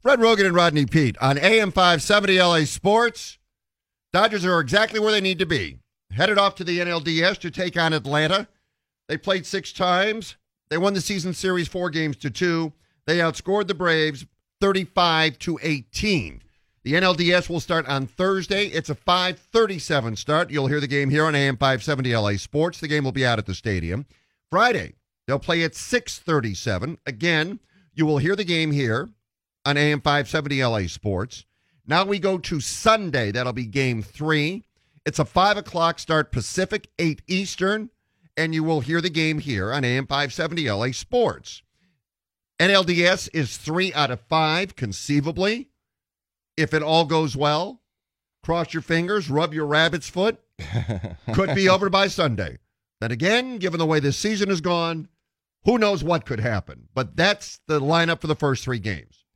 Fred Rogan and Rodney Pete on AM 570 LA Sports. Dodgers are exactly where they need to be. Headed off to the NLDS to take on Atlanta. They played 6 times. They won the season series 4-2. They outscored the Braves 35-18. The NLDS will start on Thursday. It's a 5:37 start. You'll hear the game here on AM 570 LA Sports. The game will be out at the stadium. Friday, they'll play at 6:37. Again, you will hear the game here on AM 570 LA Sports. Now we go to Sunday. That'll be game 3. It's a 5 o'clock start Pacific, 8 Eastern, and you will hear the game here on AM 570 LA Sports. NLDS is 3 out of 5, conceivably. If it all goes well, cross your fingers, rub your rabbit's foot, could be over by Sunday. Then again, given the way this season has gone, who knows what could happen. But that's the lineup for the first 3 games.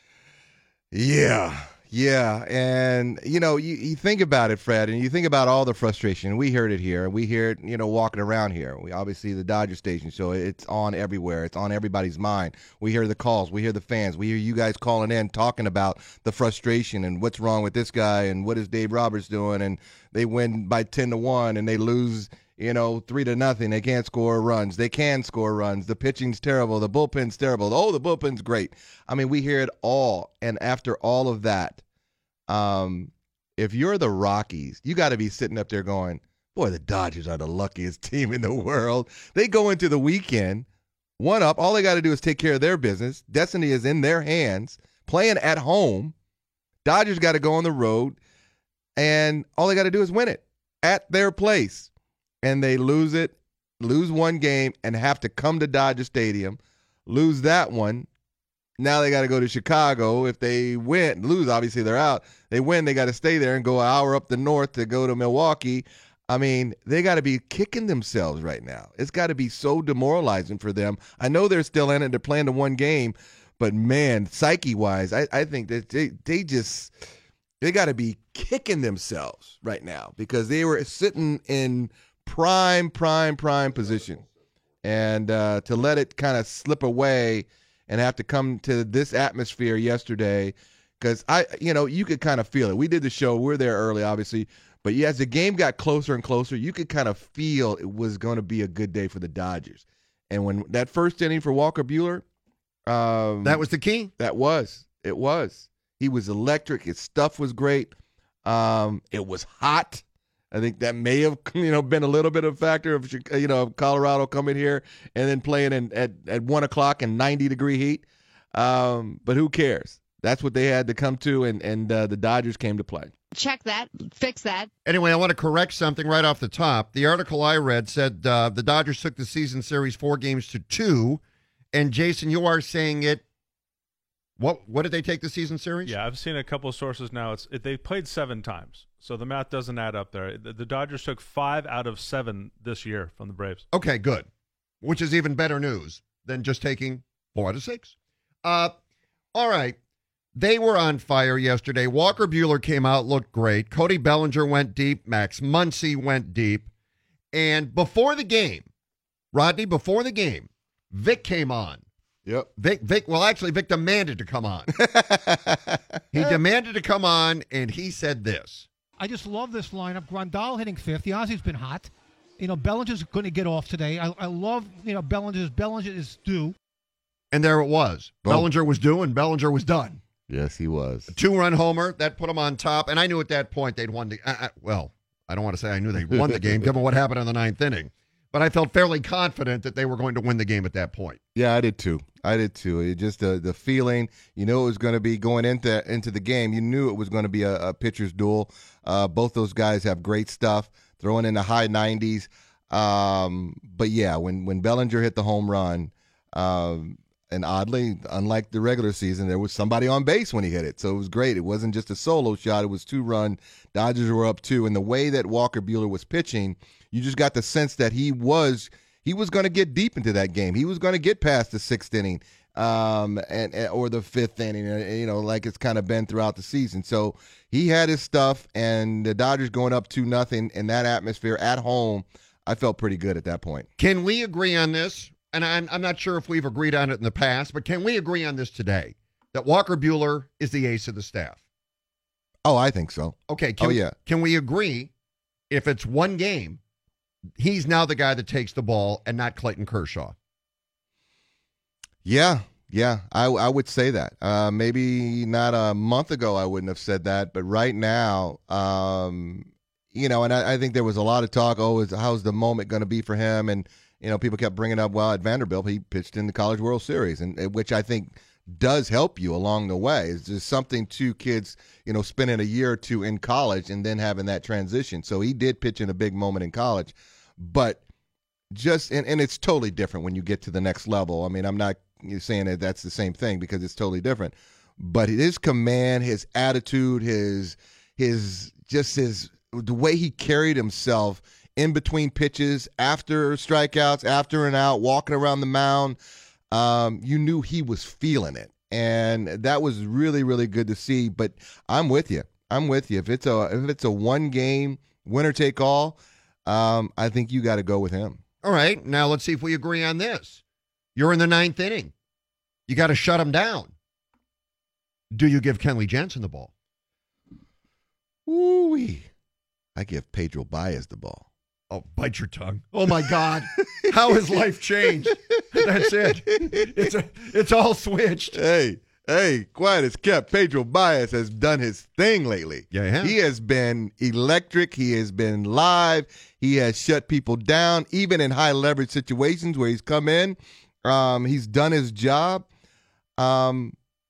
Yeah. And, you think about it, Fred, and you think about all the frustration. We heard it here. We hear it, walking around here. We obviously the Dodger station, so it's on everywhere. It's on everybody's mind. We hear the calls. We hear the fans. We hear you guys calling in, talking about the frustration and what's wrong with this guy and what is Dave Roberts doing. And they win by 10-1 and they lose 3-0. They can't score runs. They can score runs. The pitching's terrible. The bullpen's terrible. Oh, the bullpen's great. I mean, we hear it all. And after all of that, if you're the Rockies, you got to be sitting up there going, boy, the Dodgers are the luckiest team in the world. They go into the weekend, 1 up. All they got to do is take care of their business. Destiny is in their hands, playing at home. Dodgers got to go on the road, and all they got to do is win it at their place. And they lose 1 game, and have to come to Dodger Stadium, lose that one. Now they got to go to Chicago. If they lose, obviously they're out. They win, they got to stay there and go an hour up the north to go to Milwaukee. I mean, they got to be kicking themselves right now. It's got to be so demoralizing for them. I know they're still in it. They're playing the 1 game. But, man, psyche-wise, I think that they got to be kicking themselves right now because they were sitting in prime position. And to let it kind of slip away and have to come to this atmosphere yesterday, because you could kind of feel it. We did the show. We're there early, obviously. But as the game got closer and closer, you could kind of feel it was going to be a good day for the Dodgers. And when that first inning for Walker Buehler. That was the key? It was. He was electric. His stuff was great. It was hot. I think that may have, been a little bit of a factor of, Colorado coming here and then playing at 1 o'clock in 90-degree heat. But who cares? That's what they had to come to, and the Dodgers came to play. Check that. Fix that. Anyway, I want to correct something right off the top. The article I read said the Dodgers took the season series 4-2. And, Jason, you are saying it. What did they take the season series? Yeah, I've seen a couple of sources now. They played 7 times, so the math doesn't add up there. The Dodgers took 5 out of 7 this year from the Braves. Okay, good, which is even better news than just taking 4 out of 6. All right, they were on fire yesterday. Walker Buehler came out, looked great. Cody Bellinger went deep. Max Muncy went deep. And before the game, Rodney, Vic came on. Yep. Vic demanded to come on. He demanded to come on, and he said this. I just love this lineup. Grandal hitting 5th. Ozzy's been hot. Bellinger's going to get off today. I love, Bellinger is due. And there it was. Oh. Bellinger was due, and Bellinger was done. Yes, he was. A 2-run homer. That put him on top, and I knew at that point they'd won the I don't want to say I knew they won the game, given what happened in the 9th inning. But I felt fairly confident that they were going to win the game at that point. Yeah, I did too. It just the feeling, it was going to be going into the game. You knew it was going to be a pitcher's duel. Both those guys have great stuff, throwing in the high 90s. But yeah, when Bellinger hit the home run, and oddly, unlike the regular season, there was somebody on base when he hit it. So it was great. It wasn't just a solo shot. It was 2-run. Dodgers were up 2. And the way that Walker Buehler was pitching, you just got the sense that he was going to get deep into that game. He was going to get past the 6th inning or the 5th inning, like it's kind of been throughout the season. So he had his stuff, and the Dodgers going up 2-0 in that atmosphere at home, I felt pretty good at that point. Can we agree on this? And I'm not sure if we've agreed on it in the past, but can we agree on this today? that Walker Buehler is the ace of the staff? Oh, I think so. Okay. Yeah. Can we agree if it's one game, he's now the guy that takes the ball and not Clayton Kershaw? Yeah, I would say that. Maybe not a month ago I wouldn't have said that, but right now, and I think there was a lot of talk, how's the moment going to be for him? And, people kept bringing up, well, at Vanderbilt, he pitched in the College World Series, and which I think does help you along the way. It's just something to kids, spending a year or two in college and then having that transition. So he did pitch in a big moment in college, but and it's totally different when you get to the next level. I mean, I'm not saying that that's the same thing because it's totally different, but his command, his attitude, the way he carried himself in between pitches, after strikeouts, after an out, walking around the mound, you knew he was feeling it, and that was really, really good to see. But I'm with you. If it's a one game winner take all, I think you got to go with him. All right, now let's see if we agree on this. You're in the 9th inning. You got to shut him down. Do you give Kenley Jansen the ball? Ooh-wee. I give Pedro Baez the ball. Oh, bite your tongue. Oh, my God. How has life changed? That's it. It's all switched. Hey, quiet as kept. Pedro Baez has done his thing lately. Yeah. He has been electric. He has been live. He has shut people down, even in high leverage situations where he's come in. He's done his job. But,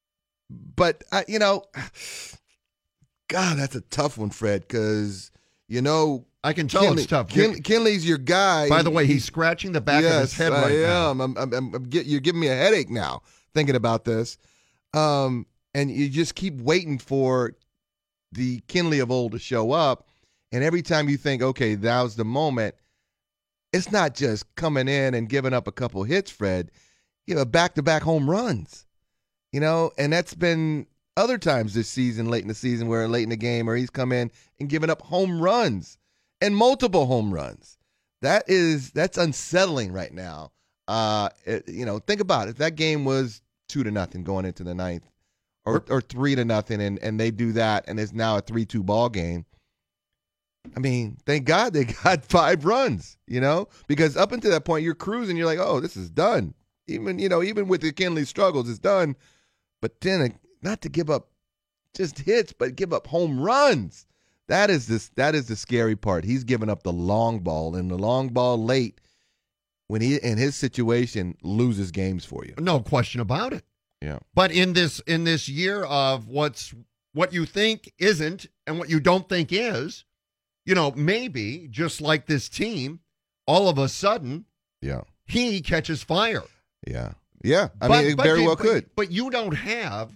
God, that's a tough one, Fred, because, I can tell it's tough. Kenley's your guy. By the way, he's scratching the back of his head right now. You're giving me a headache now thinking about this. And you just keep waiting for the Kenley of old to show up. And every time you think, okay, now's the moment, it's not just coming in and giving up a couple hits, Fred. You have back-to-back home runs, and that's been other times this season, late in the game, where he's come in and given up home runs and multiple home runs. That's unsettling right now. Think about it. If that game was 2-0 going into the 9th, or 3-0, and they do that, and it's now a 3-2 ball game. I mean, thank God they got 5 runs, because up until that point you're cruising. You're like, oh, this is done. Even with the Kenley struggles, it's done. But then not to give up just hits, but give up home runs. That is the scary part. He's giving up the long ball, and the long ball late when he in his situation loses games for you. No question about it. Yeah. But in this year of what you think isn't and what you don't think is, maybe just like this team, all of a sudden, he catches fire. Yeah. I mean, it very well could. But you don't have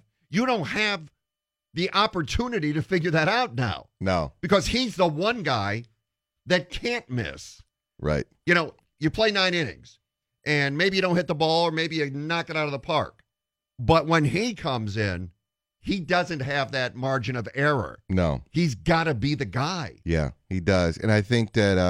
the opportunity to figure that out now. No. Because he's the one guy that can't miss. Right. You play 9 innings, and maybe you don't hit the ball, or maybe you knock it out of the park. But when he comes in, he doesn't have that margin of error. No. He's got to be the guy. Yeah, he does. And I think that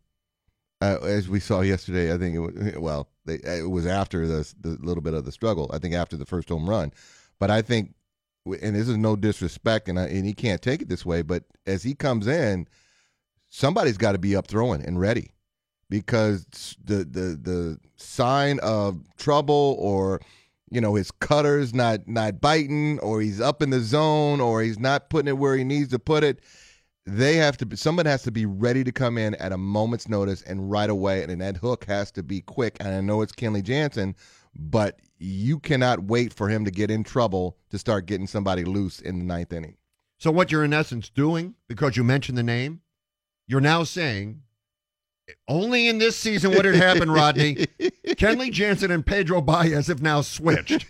as we saw yesterday, I think it was after the little bit of the struggle, I think after the first home run. But I think, and this is no disrespect, and he can't take it this way, but as he comes in, somebody's got to be up throwing and ready, because the sign of trouble, or his cutter's not biting, or he's up in the zone, or he's not putting it where he needs to put it, someone has to be ready to come in at a moment's notice and right away, and that hook has to be quick. And I know it's Kenley Jansen, but you cannot wait for him to get in trouble to start getting somebody loose in the 9th inning. So what you're in essence doing, because you mentioned the name, you're now saying, only in this season would it happen, Rodney. Kenley Jansen and Pedro Baez have now switched.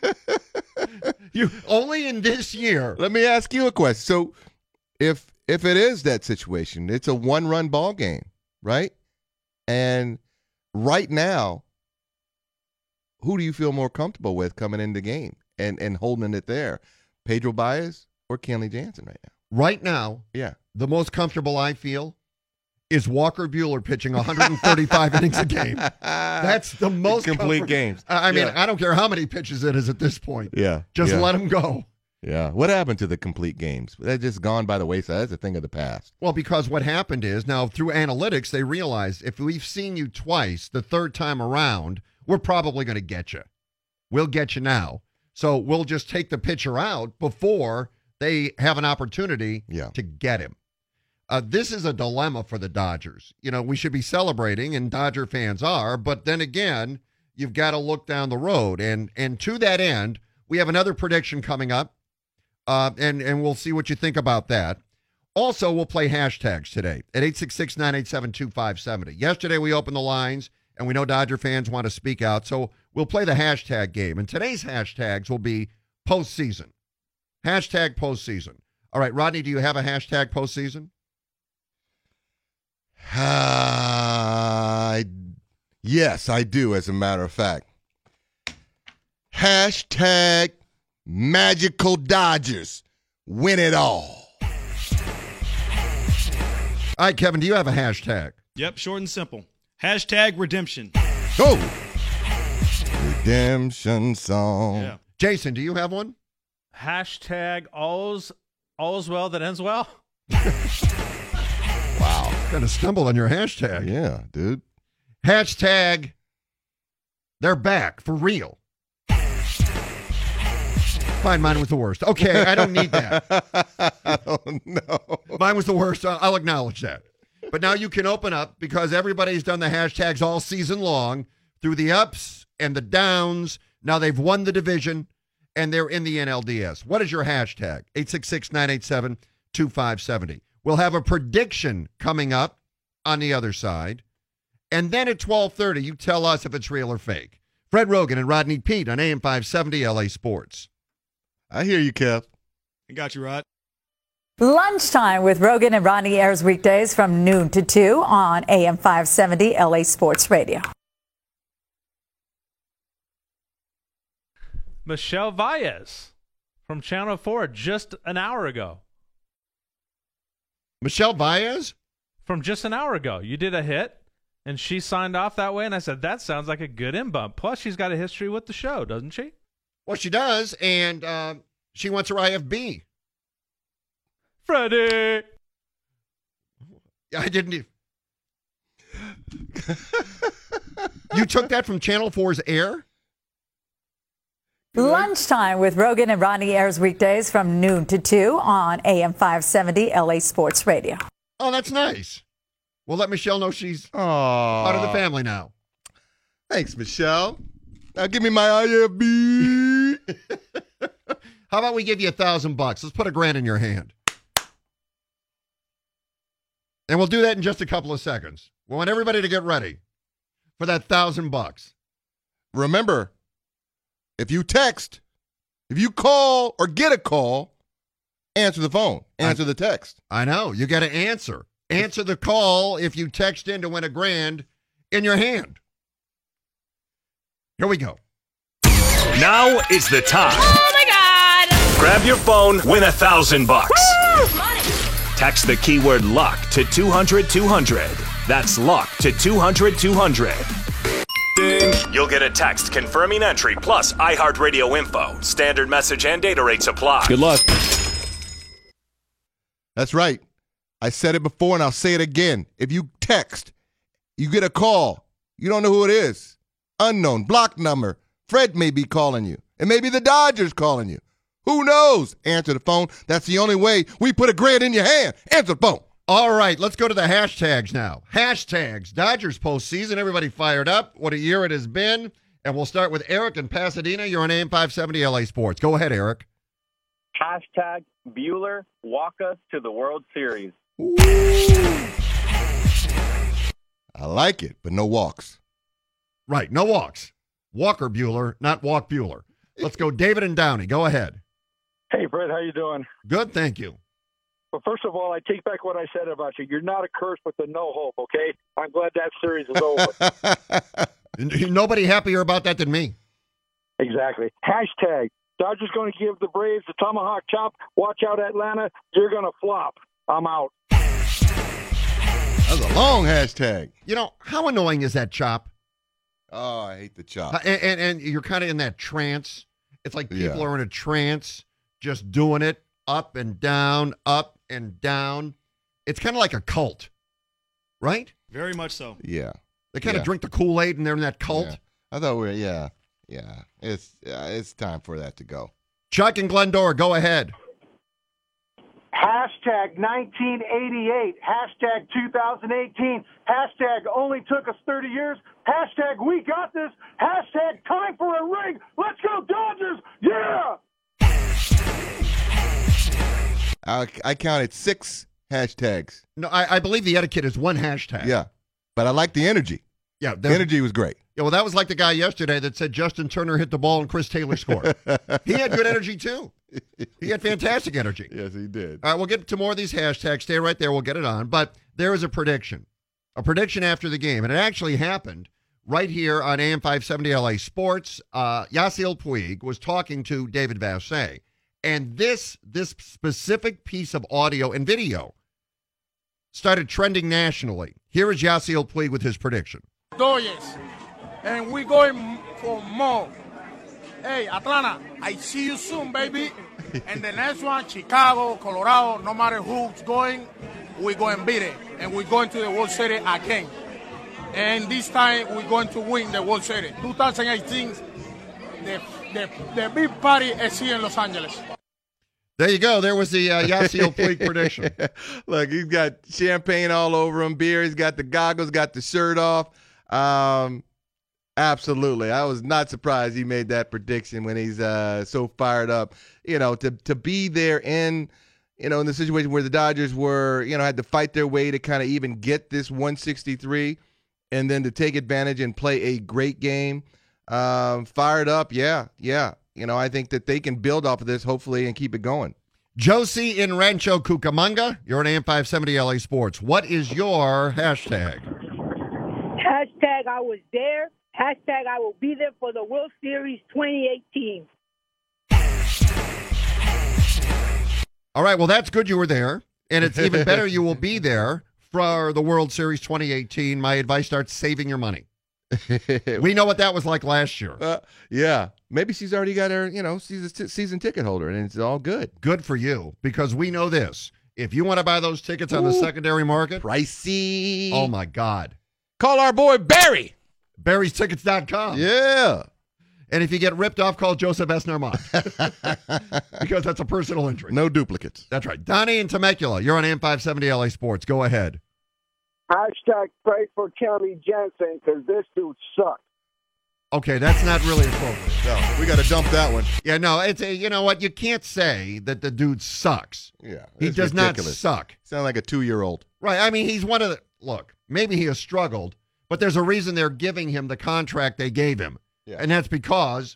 Only in this year. Let me ask you a question. So if it is that situation, it's a 1-run ball game, right? And right now, who do you feel more comfortable with coming in the game and holding it there? Pedro Baez or Kenley Jansen right now? Right now, yeah, the most comfortable I feel is Walker Buehler pitching 135 innings a game. That's the most complete games. I mean, I don't care how many pitches it is at this point. Yeah. Just let him go. Yeah. What happened to the complete games? They're just gone by the wayside. That's a thing of the past. Well, because what happened is now through analytics, they realized if we've seen you twice, the third time around, we're probably going to get you. We'll get you now. So we'll just take the pitcher out before they have an opportunity to get him. This is a dilemma for the Dodgers. You know, we should be celebrating, and Dodger fans are, but then again, you've got to look down the road. And to that end, we have another prediction coming up, and we'll see what you think about that. Also, we'll play hashtags today at 866-987-2570. Yesterday, we opened the lines, and we know Dodger fans want to speak out, so we'll play the hashtag game. And today's hashtags will be postseason. Hashtag postseason. All right, Rodney, do you have a hashtag postseason? Yes, I do, as a matter of fact. Hashtag Magical Dodgers. Win it all. All right, Kevin, do you have a hashtag? Yep, short and simple. Hashtag redemption. Go. Redemption song. Yeah. Jason, do you have one? Hashtag all's well that ends well. Wow. Kind of stumbled on your hashtag. Yeah, dude. Hashtag they're back for real. Fine, mine was the worst. Okay, I don't need that. Oh, no. Mine was the worst. I'll acknowledge that. But now you can open up because everybody's done the hashtags all season long through the ups and the downs. Now they've won the division and they're in the NLDS. What is your hashtag? 866-987-2570. We'll have a prediction coming up on the other side. And then at 12:30, you tell us if it's real or fake. Fred Rogan and Rodney Peete on AM 570 LA Sports. I hear you, Kev. I got you, Rod. Lunchtime with Rogan and Rodney airs weekdays from noon to 2 on AM 570 LA Sports Radio. Michelle Baez from Channel 4 just an hour ago. Michelle Baez? From just an hour ago. You did a hit, and she signed off that way, and I said, that sounds like a good in-bump. Plus, she's got a history with the show, doesn't she? Well, she does, and she wants her IFB. Freddie! I didn't even... You took that from Channel 4's air? Lunchtime with Rogan and Rodney airs weekdays from noon to 2 on AM 570 LA Sports Radio. Oh, that's nice. We'll let Michelle know she's Aww. part of the family now. Thanks, Michelle. Now give me my IFB. How about we give you $1,000? Let's put $1,000 in your hand. And we'll do that in just a couple of seconds. We want everybody to get ready for that $1,000. Remember, if you text, if you call or get a call, answer the phone. Answer the text. I know. You got to answer. Answer the call if you text in to win $1,000 in your hand. Here we go. Now is the time. Oh my God! Grab your phone, win $1,000. Text the keyword luck to 200-200. That's luck to 200-200. Ding. You'll get a text confirming entry plus iHeartRadio info. Standard message and data rates apply. Good luck. That's right. I said it before and I'll say it again. If you text, you get a call. You don't know who it is. Unknown, block number. Fred may be calling you. It may be the Dodgers calling you. Who knows? Answer the phone. That's the only way we put $1,000 in your hand. Answer the phone. All right, let's go to the hashtags now. Hashtags, Dodgers postseason. Everybody fired up. What a year it has been. And we'll start with Eric in Pasadena. You're on AM 570 LA Sports. Go ahead, Eric. Hashtag Bueller, walk us to the World Series. I like it, but no walks. Right, no walks. Walker Bueller, not Walk Bueller. Let's go David and Downey. Go ahead. Hey, Fred, how you doing? Good, thank you. Well, first of all, I take back what I said about you. You're not a curse with the no hope, okay? I'm glad that series is over. Nobody happier about that than me. Exactly. Hashtag Dodgers going to give the Braves the tomahawk chop. Watch out, Atlanta. You're going to flop. I'm out. That was a long hashtag. You know, how annoying is that chop? Oh, I hate the chop. And you're kind of in that trance. It's like people Yeah. are in a trance, just doing it up and down, up and down. It's kind of like a cult, right? Very much so. Yeah. They kind of Yeah. drink the Kool-Aid and they're in that cult. Yeah. I thought yeah. It's time for that to go. Chuck and Glendora, go ahead. Hashtag 1988. Hashtag 2018. Hashtag only took us 30 years. Hashtag we got this. Hashtag time for a ring. Let's go Dodgers. Yeah. I counted 6 hashtags. No, I believe the etiquette is one hashtag. Yeah. But I like the energy. Yeah. The energy was great. Yeah, well, that was like the guy yesterday that said Justin Turner hit the ball and Chris Taylor scored. He had good energy, too. He had fantastic energy. Yes, he did. All right, we'll get to more of these hashtags. Stay right there. We'll get it on. But there is a prediction after the game, and it actually happened right here on AM 570 LA Sports. Yasiel Puig was talking to David Vassegh, and this specific piece of audio and video started trending nationally. Here is Yasiel Puig with his prediction. Dodgers, and we're going for more. Hey, Atlanta, I see you soon, baby. And the next one, Chicago, Colorado, no matter who's going, we're going to beat it. And we're going to the World Series again. And this time, we're going to win the World Series. 2018, the big party is here in Los Angeles. There you go. There was the Yasiel Puig prediction. Look, he's got champagne all over him, beer. He's got the goggles, got the shirt off. Absolutely. I was not surprised he made that prediction when he's so fired up. You know, to be there in the situation where the Dodgers were, had to fight their way to kind of even get this 163 and then to take advantage and play a great game. Fired up. Yeah. I think that they can build off of this, hopefully, and keep it going. Josie in Rancho Cucamonga, you're on AM 570 LA Sports. What is your hashtag? Hashtag I was there. Hashtag I will be there for the World Series 2018. All right, well, that's good you were there. And it's even better you will be there for the World Series 2018. My advice, start saving your money. We know what that was like last year. Yeah. Maybe she's already got her, season ticket holder, and it's all good. Good for you, because we know this. If you want to buy those tickets on the secondary market. Pricey. Oh, my God. Call our boy Barry. Barry'sTickets.com. Yeah. And if you get ripped off, call Joseph S. Narmont. Because that's a personal injury. No duplicates. That's right. Donnie in Temecula, you're on AM 570 LA Sports. Go ahead. Hashtag pray for Kelly Jensen because this dude sucks. Okay, that's not really appropriate. No, we got to dump that one. Yeah, no, it's a, you know what? You can't say that the dude sucks. Yeah. He does ridiculous. not suck. Sound like a 2-year-old. Right. I mean, he's one of the, look, maybe he has struggled, but there's a reason they're giving him the contract they gave him. Yeah. And that's because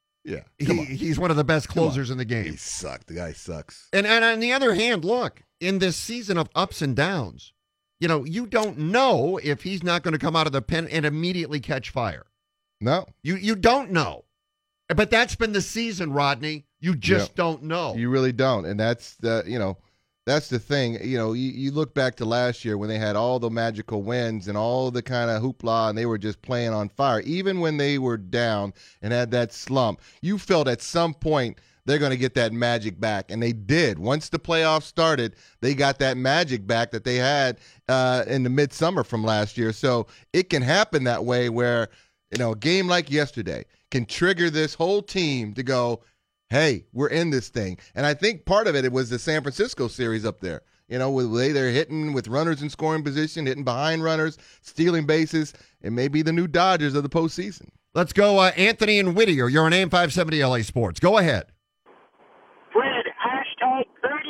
he's one of the best closers in the game. He sucked. The guy sucks. And on the other hand, look, in this season of ups and downs, you don't know if he's not going to come out of the pen and immediately catch fire. No. You don't know. But that's been the season, Rodney. You just don't know. You really don't. And that's the thing. You look back to last year when they had all the magical wins and all the kind of hoopla, and they were just playing on fire. Even when they were down and had that slump, you felt at some point they're going to get that magic back. And they did. Once the playoffs started, they got that magic back that they had in the midsummer from last year. So it can happen that way where, a game like yesterday can trigger this whole team to go, hey, we're in this thing. And I think part of it was the San Francisco series up there. With they're hitting with runners in scoring position, hitting behind runners, stealing bases. It may be the new Dodgers of the postseason. Let's go, Anthony and Whittier. You're on AM 570 LA Sports. Go ahead. Fred, hashtag 30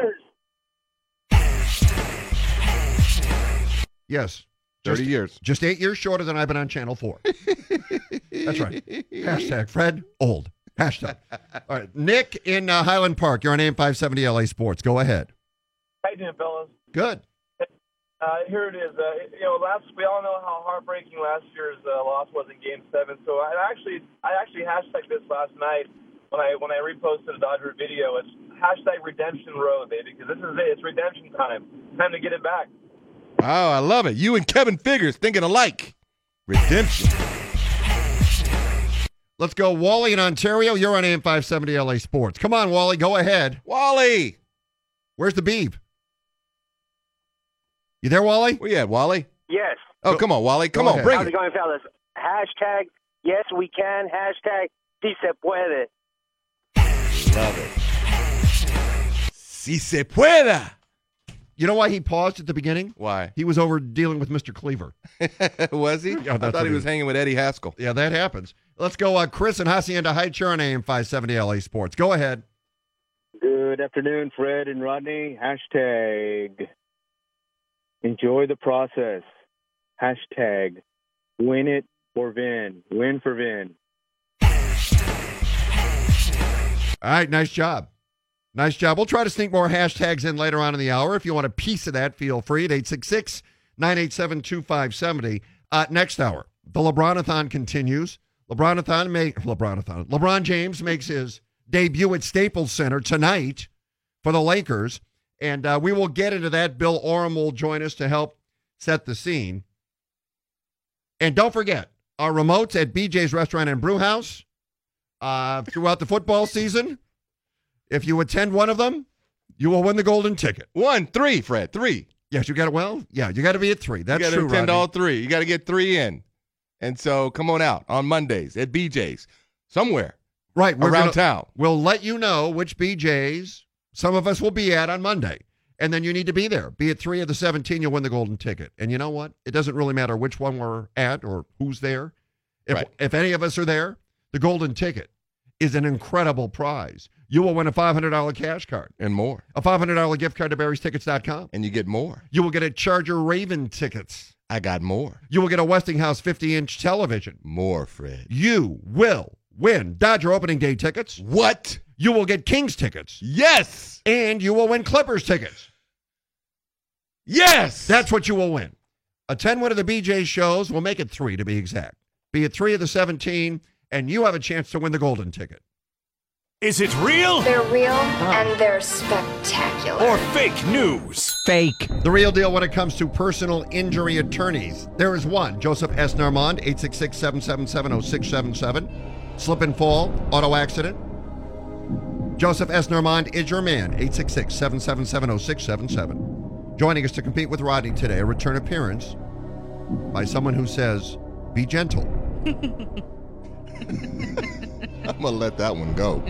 years. Yes. 30 years. Just 8 years shorter than I've been on Channel 4. That's right. Hashtag Fred, old. Hashtag. All right. Nick in Highland Park. You're on AM 570 LA Sports. Go ahead. How you doing, fellas? Good. Here it is. We all know how heartbreaking last year's loss was in Game 7. So I actually hashtagged this last night when I reposted a Dodger video. It's hashtag Redemption Road, baby, because this is it. It's redemption time. Time to get it back. Oh, I love it. You and Kevin Figures thinking alike. Redemption. Let's go, Wally in Ontario. You're on AM 570 LA Sports. Come on, Wally, go ahead. Wally. Where's the Beeb? You there, Wally? Where you at, Wally? Yes. Oh, come on, Wally. Come on, bring How's it going, fellas? Hashtag, yes, we can. Hashtag, si se puede. Love it. Si se pueda. You know why he paused at the beginning? Why? He was over dealing with Mr. Cleaver. Was he? Yeah, I thought he was hanging with Eddie Haskell. Yeah, that happens. Let's go, Chris in Hacienda Heights. You're on AM 570 LA Sports. Go ahead. Good afternoon, Fred and Rodney. Hashtag, enjoy the process. Hashtag, win it for Vin. Win for Vin. All right, nice job. Nice job. We'll try to sneak more hashtags in later on in the hour. If you want a piece of that, feel free at 866-987-2570. Next hour, the LeBron-a-thon continues. LeBron James makes his debut at Staples Center tonight for the Lakers, and we will get into that. Bill Oram will join us to help set the scene. And don't forget, our remotes at BJ's Restaurant and Brew House throughout the football season. If you attend one of them, you will win the golden ticket. 3, Fred, 3. Yes, you got it. Well, yeah, you got to be at 3. That's you true, got to attend Rodney. all 3. You got to get 3 in. And so come on out on Mondays at BJ's somewhere right around town. We'll let you know which BJ's some of us will be at on Monday. And then you need to be there. Be at 3 of the 17, you'll win the golden ticket. And you know what? It doesn't really matter which one we're at or who's there. If any of us are there, the golden ticket is an incredible prize. You will win a $500 cash card. And more. A $500 gift card to Barry'sTickets.com. And you get more. You will get a Charger Raven tickets. I got more. You will get a Westinghouse 50-inch television. More, Fred. You will win Dodger opening day tickets. What? You will get Kings tickets. Yes. And you will win Clippers tickets. Yes. That's what you will win. Attend one of the BJ shows. We'll make it 3 to be exact. Be at 3 of the 17, and you have a chance to win the golden ticket. Is it real? They're real and they're spectacular. Or fake news? Fake. The real deal when it comes to personal injury attorneys. There is one. Joseph S. Normand, 866-777-0677. Slip and fall, auto accident. Joseph S. Normand is your man, 866-777-0677. Joining us to compete with Rodney today, a return appearance by someone who says, be gentle. I'm going to let that one go.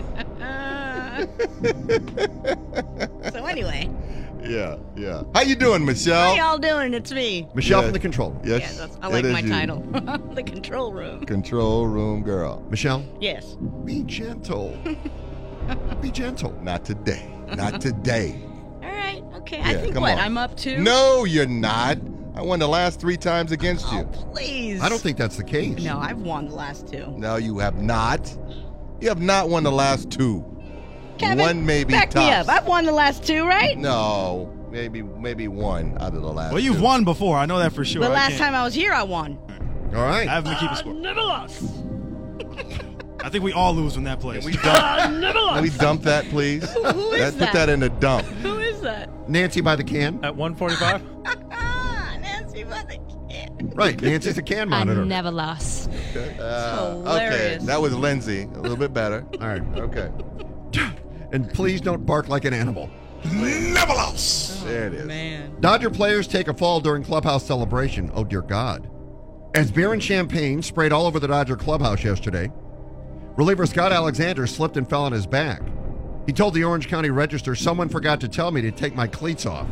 So anyway. Yeah. How you doing, Michelle? How y'all doing? It's me. Michelle from the control room. Yes. I like my you. title. The control room. Control room girl. Michelle? Yes. Be gentle. Be gentle. Not today. Not today. All right. Okay. Yeah, I think come what? on. I'm up to? No, you're not. I won the last 3 times against you. Please. I don't think that's the case. No, I've won the last 2. No, you have not. You have not won the last 2. Kevin, one maybe back tops. me up. I've won the last 2, right? No, maybe 1 out of the last. Well, you've 2. won before. I know that for sure. The last time I was here, I won. All right. I haven't been keeping score. Never lost. I think we all lose in that place. Can we dump that, please? Who is that? Put that in the dump. Who is that? Nancy by the can. At 145? Nancy by the can. Right. Nancy's a can monitor. I never lost. Okay, hilarious. that was Lindsay. A little bit better. All right. Okay. And please don't bark like an animal. Never lost. There it is. Man. Dodger players take a fall during clubhouse celebration. Oh, dear God. As beer and champagne sprayed all over the Dodger clubhouse yesterday, reliever Scott Alexander slipped and fell on his back. He told the Orange County Register, someone forgot to tell me to take my cleats off.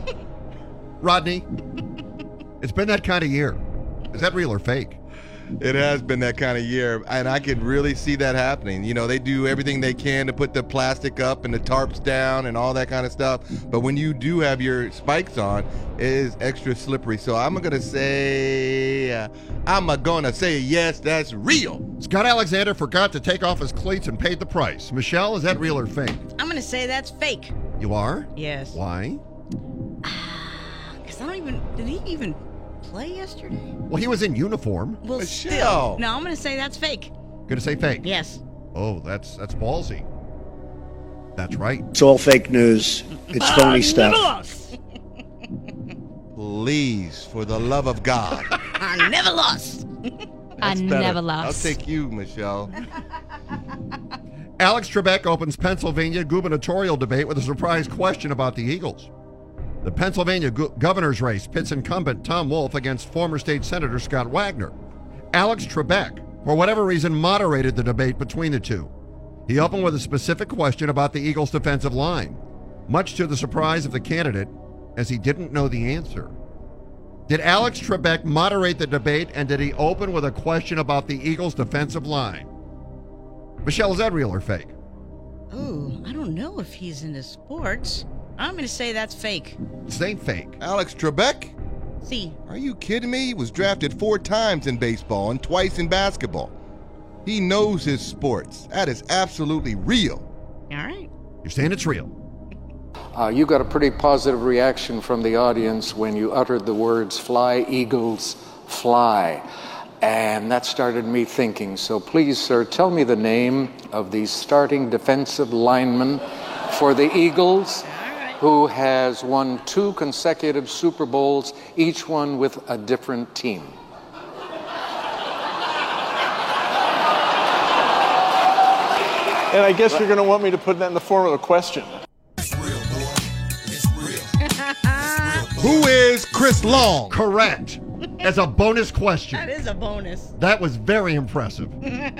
Rodney, it's been that kind of year. Is that real or fake? It has been that kind of year, and I can really see that happening. You know, they do everything they can to put the plastic up and the tarps down and all that kind of stuff. But when you do have your spikes on, it is extra slippery. So I'm going to say yes, that's real. Scott Alexander forgot to take off his cleats and paid the price. Michelle, is that real or fake? I'm going to say that's fake. You are? Yes. Why? Because I don't even... Did he even play yesterday? Well, he was in uniform. Well, Michelle. still. No, I'm going to say that's fake. Gonna say fake? Yes. Oh, that's ballsy. That's right. It's all fake news. It's phony stuff. Never lost. Please, for the love of God. I never lost. I That's better. never lost. I'll take you, Michelle. Alex Trebek opens Pennsylvania gubernatorial debate with a surprise question about the Eagles. The Pennsylvania governor's race pits incumbent Tom Wolf against former state senator Scott Wagner. Alex Trebek, for whatever reason, moderated the debate between the two. He opened with a specific question about the Eagles' defensive line, much to the surprise of the candidate, as he didn't know the answer. Did Alex Trebek moderate the debate, and did he open with a question about the Eagles' defensive line? Michelle, is that real or fake? Ooh, I don't know if he's into sports. I'm going to say that's fake. Say fake. Alex Trebek? See. Are you kidding me? He was drafted 4 times in baseball and twice in basketball. He knows his sports. That is absolutely real. All right. You're saying it's real. You got a pretty positive reaction from the audience when you uttered the words, "Fly, Eagles, fly." And that started me thinking. So please, sir, tell me the name of the starting defensive lineman for the Eagles, who has won 2 consecutive Super Bowls, each one with a different team. And I guess you're going to want me to put that in the form of a question. Who is Chris Long? Correct. As a bonus question. That is a bonus. That was very impressive.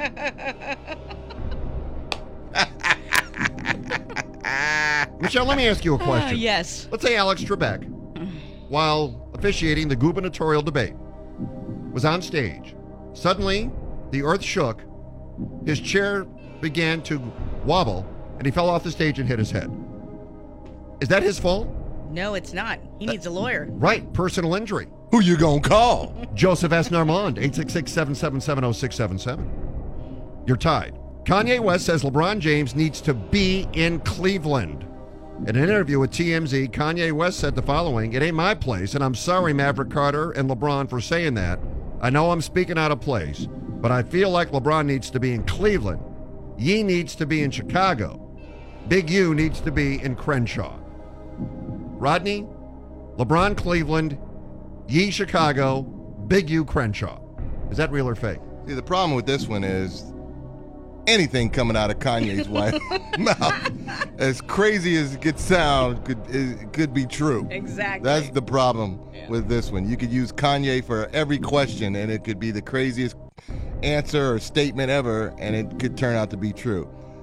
Michelle, let me ask you a question. Yes. Let's say Alex Trebek, while officiating the gubernatorial debate, was on stage. Suddenly, the earth shook, his chair began to wobble, and he fell off the stage and hit his head. Is that his fault? No, it's not. He needs a lawyer. Right, personal injury. Who you gonna call? Joseph S. Normand, 866-777-0677. You're tied. Kanye West says LeBron James needs to be in Cleveland. In an interview with TMZ, Kanye West said the following: "It ain't my place, and I'm sorry, Maverick Carter and LeBron, for saying that. I know I'm speaking out of place, but I feel like LeBron needs to be in Cleveland. Ye needs to be in Chicago. Big U needs to be in Crenshaw." Rodney, LeBron Cleveland, Ye Chicago, Big U Crenshaw. Is that real or fake? See, the problem with this one is anything coming out of Kanye's wife's mouth, as crazy as it could sound, could be true. Exactly. That's the problem with this one. You could use Kanye for every question, and it could be the craziest answer or statement ever, and it could turn out to be true.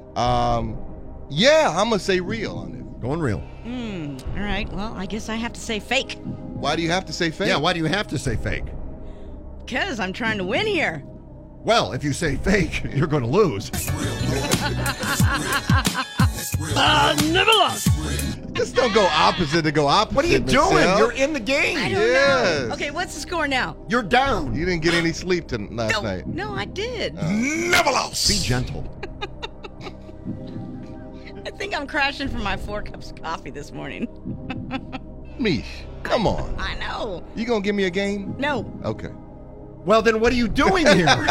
Yeah, I'm going to say real on it. Going real. All right. Well, I guess I have to say fake. Why do you have to say fake? Yeah, why do you have to say fake? Because I'm trying to win here. Well, if you say fake, you're going to lose. Never lost. Just don't go opposite to go opposite. What are you doing? Michelle. You're in the game. I don't know. Okay, what's the score now? You're down. You didn't get any sleep last night. No, I did. Never lost. Be gentle. I think I'm crashing for my 4 cups of coffee this morning. Mish, come on. I know. You going to give me a game? No. Okay. Well, then what are you doing here? All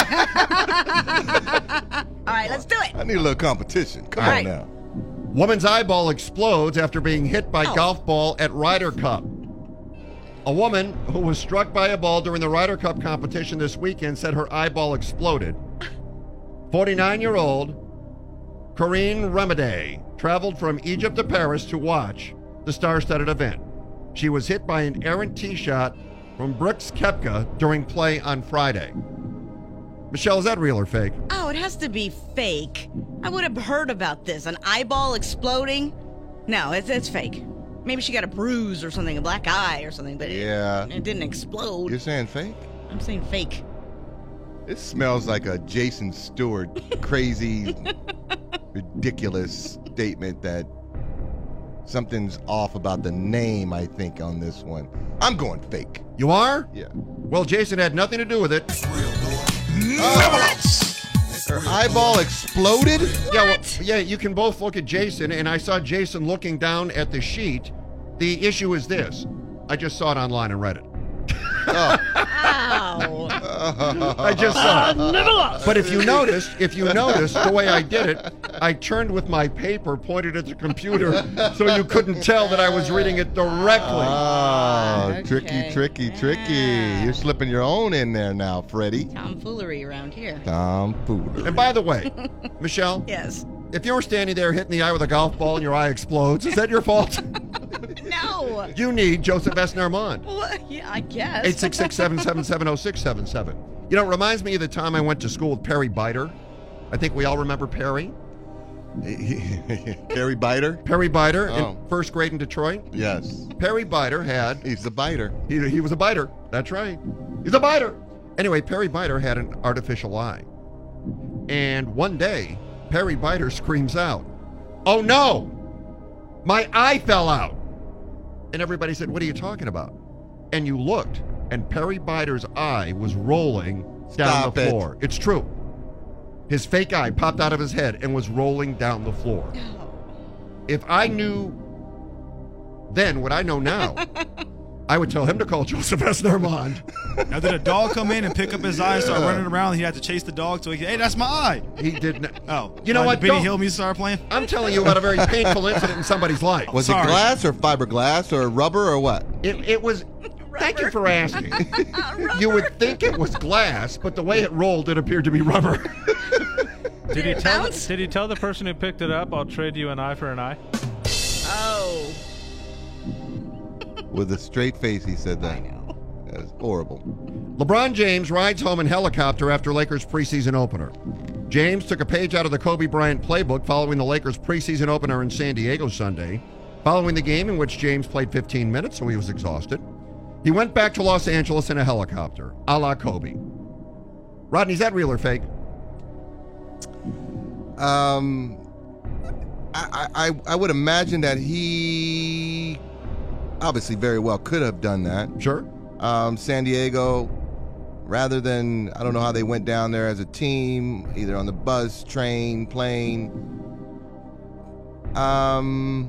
right, let's do it. I need a little competition. Come on now. Woman's eyeball explodes after being hit by golf ball at Ryder Cup. A woman who was struck by a ball during the Ryder Cup competition this weekend said her eyeball exploded. 49-year-old Corinne Remedy traveled from Egypt to Paris to watch the star-studded event. She was hit by an errant tee shot from Brooks Koepka during play on Friday. Michelle, is that real or fake? Oh, it has to be fake. I would have heard about this. An eyeball exploding? No, it's fake. Maybe she got a bruise or something, a black eye or something, but it didn't explode. You're saying fake? I'm saying fake. It smells like a Jason Stewart crazy, ridiculous statement that something's off about the name, I think, on this one. I'm going fake. You are? Yeah. Well, Jason had nothing to do with it. Her eyeball exploded? Yeah, you can both look at Jason, and I saw Jason looking down at the sheet. The issue is this. I just saw it online and read it. Ow. I just saw it. Never lost. But if you noticed the way I did it, I turned with my paper, pointed at the computer, so you couldn't tell that I was reading it directly. Oh, tricky. You're slipping your own in there now, Freddie. Tomfoolery around here. Tomfoolery. And by the way, Michelle. Yes. If you were standing there hitting the eye with a golf ball and your eye explodes, is that your fault? No. You need Joseph S. Normand. Well, yeah, I guess. 866-777-0677. You know, it reminds me of the time I went to school with Perry Biter. I think we all remember Perry. Perry Biter? Perry Biter in first grade in Detroit. Yes. Perry Biter had... He's a biter. He was a biter. That's right. He's a biter. Anyway, Perry Biter had an artificial eye. And one day, Perry Biter screams out, "Oh no! My eye fell out!" And everybody said, "What are you talking about?" And you looked, and Perry Biter's eye was rolling down the floor. It's true. His fake eye popped out of his head and was rolling down the floor. If I knew then what I know now, I would tell him to call Joseph S. Normand. Now, did a dog come in and pick up his eye and start running around? He had to chase the dog so he could, hey, that's my eye. He didn't. Oh. You know what? Benny Hill music started playing? I'm telling you about a very painful incident in somebody's life. Was it glass or fiberglass or rubber or what? It was... Thank you for asking. You would think it was glass, but the way it rolled, it appeared to be rubber. Did he tell the person who picked it up, "I'll trade you an eye for an eye"? Oh. With a straight face, he said that. I know. That's horrible. LeBron James rides home in helicopter after Lakers preseason opener. James took a page out of the Kobe Bryant playbook following the Lakers preseason opener in San Diego Sunday. Following the game, in which James played 15 minutes, so he was exhausted, he went back to Los Angeles in a helicopter, a la Kobe. Rodney, is that real or fake? I would imagine that he obviously very well could have done that. Sure. San Diego, rather than, I don't know how they went down there as a team, either on the bus, train, plane. But I'm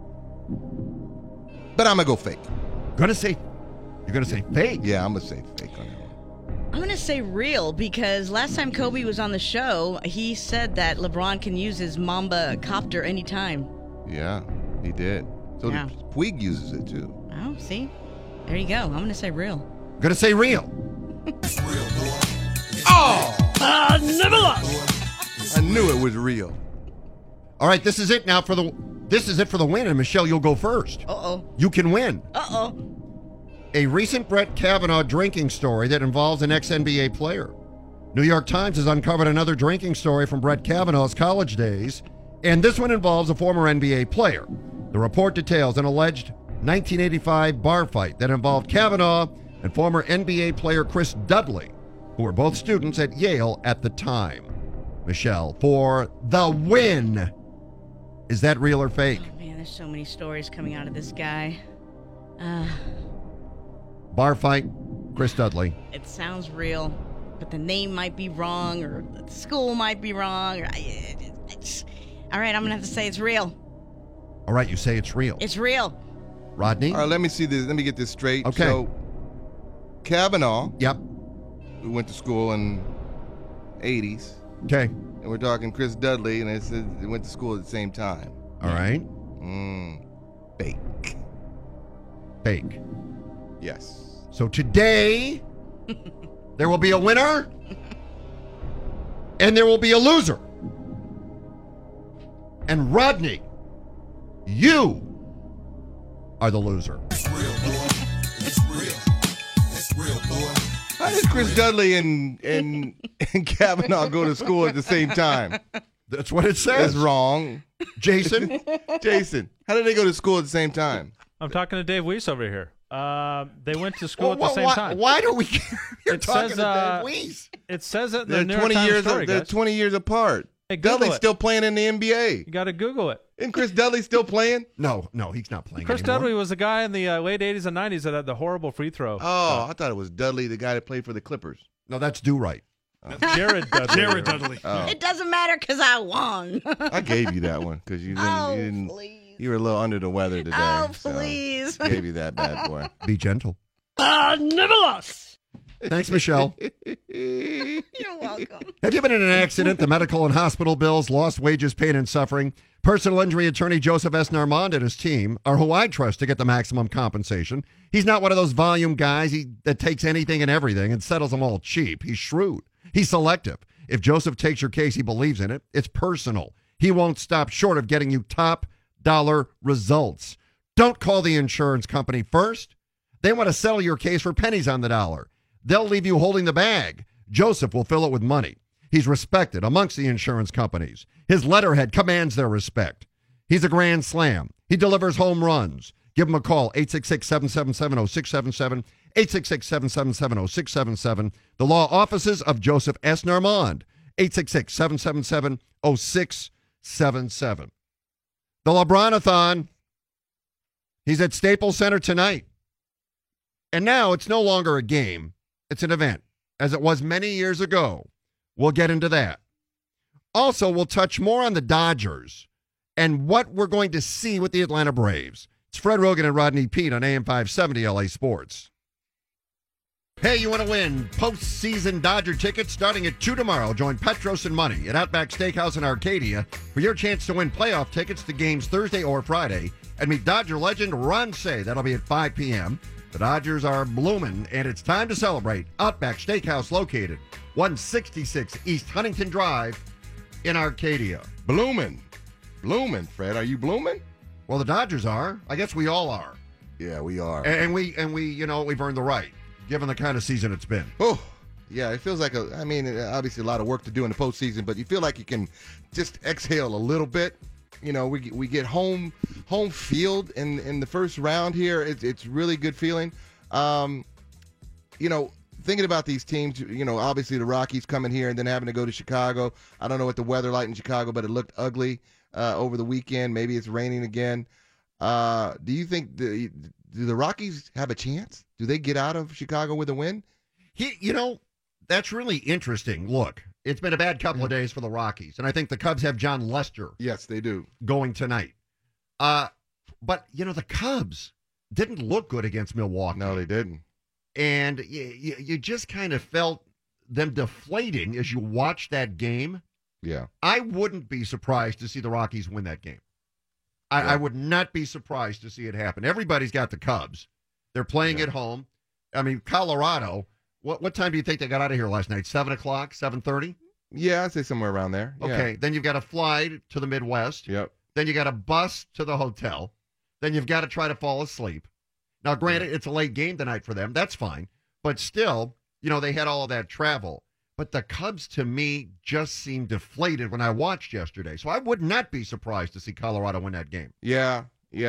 gonna go fake. You're gonna say fake? Yeah, I'm gonna say fake on that one. I'm going to say real because last time Kobe was on the show, he said that LeBron can use his Mamba copter anytime. Yeah, he did. So Yeah. Puig uses it too. Oh, see? There you go. I'm going to say real. Gonna say real. Never lost. I knew it was real. All right, this is it now for the win, and Michelle, you'll go first. Uh-oh. You can win. Uh-oh. A recent Brett Kavanaugh drinking story that involves an ex-NBA player. New York Times has uncovered another drinking story from Brett Kavanaugh's college days, and this one involves a former NBA player. The report details an alleged 1985 bar fight that involved Kavanaugh and former NBA player Chris Dudley, who were both students at Yale at the time. Michelle, for the win. Is that real or fake? Oh, man, there's so many stories coming out of this guy. Bar fight, Chris Dudley. It sounds real, but the name might be wrong, or the school might be wrong. All right, I'm going to have to say it's real. All right, you say it's real. It's real. Rodney? All right, let me see this. Let me get this straight. Okay. So, Kavanaugh. Yep. Who went to school in 80s. Okay. And we're talking Chris Dudley, and it says they went to school at the same time. All right. Fake. Fake. Yes. So today, there will be a winner, and there will be a loser. And Rodney, you are the loser. How did Chris Dudley and Kavanaugh go to school at the same time? That's what it says. That's wrong. Jason? Jason, how did they go to school at the same time? I'm talking to Dave Weiss over here. They went to school at the same time. Why do we You're It talking says, to Dave Weiss? It says it in the They're New York 20 Times years. story, They're guys. 20 years apart. Hey, Google Dudley's it. still playing in the NBA. You got to Google it. Isn't Chris Dudley still playing? No, he's not playing Chris anymore. Dudley was the guy in the late 80s and 90s that had the horrible free throw. Oh, I thought it was Dudley, the guy that played for the Clippers. No, that's Do-Right. Jared Dudley. Jared Dudley. Oh. It doesn't matter because I won. I gave you that one because you didn't. You were a little under the weather today. Oh, so please. gave you that bad boy. Be gentle. Never lost. Thanks, Michelle. You're welcome. Have you been in an accident? The medical and hospital bills, lost wages, pain, and suffering. Personal injury attorney Joseph S. Normand and his team are who I trust to get the maximum compensation. He's not one of those volume guys that takes anything and everything and settles them all cheap. He's shrewd. He's selective. If Joseph takes your case, he believes in it. It's personal. He won't stop short of getting you top dollar results. Don't call the insurance company first. They want to settle your case for pennies on the dollar. They'll leave you holding the bag. Joseph will fill it with money. He's respected amongst the insurance companies. His letterhead commands their respect. He's a grand slam. He delivers home runs. Give him a call, 866-777-0677, 866-777-0677. The law offices of Joseph S. Normand, 866-777-0677. The LeBron-a-thon, he's at Staples Center tonight. And now it's no longer a game. It's an event, as it was many years ago. We'll get into that. Also, we'll touch more on the Dodgers and what we're going to see with the Atlanta Braves. It's Fred Rogan and Rodney Peete on AM 570 LA Sports. Hey, you want to win postseason Dodger tickets starting at 2 tomorrow? Join Petros and Money at Outback Steakhouse in Arcadia for your chance to win playoff tickets to games Thursday or Friday and meet Dodger legend Ron Cey. That'll be at 5 p.m. The Dodgers are blooming, and it's time to celebrate. Outback Steakhouse located 166 East Huntington Drive in Arcadia. Blooming, Fred. Are you blooming? Well, the Dodgers are. I guess we all are. Yeah, we are. And we, you know, we've earned the right, given the kind of season it's been. Oh, yeah, it feels like obviously a lot of work to do in the postseason, but you feel like you can just exhale a little bit. You know, we get home field in the first round here. It's really good feeling. You know, thinking about these teams, you know, obviously the Rockies coming here and then having to go to Chicago. I don't know what the weather like in Chicago, but it looked ugly over the weekend. Maybe it's raining again. Do you think do the Rockies have a chance? Do they get out of Chicago with a win? You know, that's really interesting. Look, it's been a bad couple of days for the Rockies, and I think the Cubs have John Lester. Yes, they do. Going tonight. But, you know, the Cubs didn't look good against Milwaukee. No, they didn't. And you just kind of felt them deflating as you watched that game. Yeah. I wouldn't be surprised to see the Rockies win that game. I would not be surprised to see it happen. Everybody's got the Cubs. They're playing at home. I mean, Colorado, what time do you think they got out of here last night? 7 o'clock, 7:30? Yeah, I'd say somewhere around there. Yeah. Okay, then you've got to fly to the Midwest. Yep. Then you got a bus to the hotel. Then you've got to try to fall asleep. Now, granted, it's a late game tonight for them. That's fine. But still, you know, they had all of that travel. But the Cubs, to me, just seemed deflated when I watched yesterday. So I would not be surprised to see Colorado win that game. Yeah.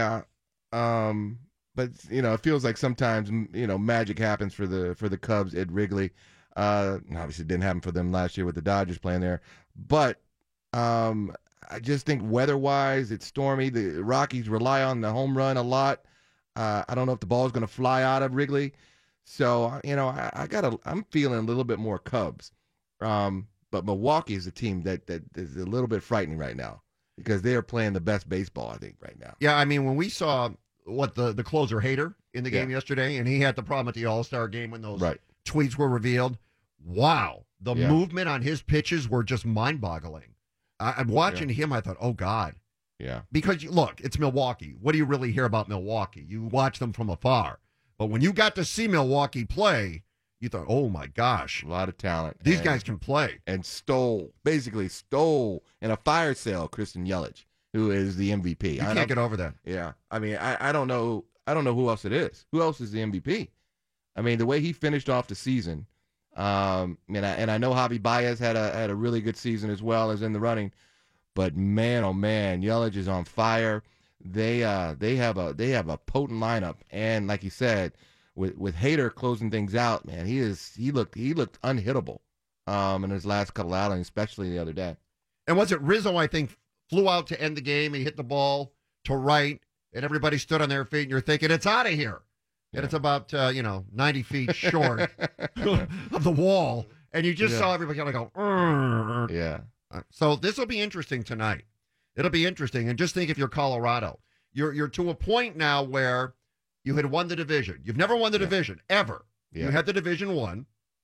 But, you know, it feels like sometimes, you know, magic happens for the Cubs at Wrigley. Obviously, it didn't happen for them last year with the Dodgers playing there. But I just think weather-wise, it's stormy. The Rockies rely on the home run a lot. I don't know if the ball is going to fly out of Wrigley. So, you know, I'm feeling a little bit more Cubs. But Milwaukee is a team that is a little bit frightening right now because they are playing the best baseball, I think, right now. Yeah, I mean, when we saw the closer Hader in the game yesterday, and he had the problem at the All-Star game when those tweets were revealed, wow, the movement on his pitches were just mind-boggling. I'm watching him, I thought, oh, God. Yeah. Because, look, it's Milwaukee. What do you really hear about Milwaukee? You watch them from afar. But when you got to see Milwaukee play, you thought, oh, my gosh. A lot of talent. These guys can play. And basically stole in a fire sale Christian Yelich, who is the MVP. You can't get over that. Yeah. I mean, I don't know who else it is. Who else is the MVP? I mean, the way he finished off the season, and I know Javi Baez had a really good season as well as in the running, but man, oh man, Yelich is on fire. They have a potent lineup, and like you said, with Hader closing things out, man, he looked unhittable in his last couple outings, especially the other day. And was it Rizzo? I think flew out to end the game. He hit the ball to right, and everybody stood on their feet, and you're thinking it's out of here. And it's about 90 feet short of the wall, and you just saw everybody kind of go. Urgh. Yeah. So this will be interesting tonight. It'll be interesting, and just think if you're Colorado, you're to a point now where you had won the division. You've never won the division ever. Yeah. You had the division won.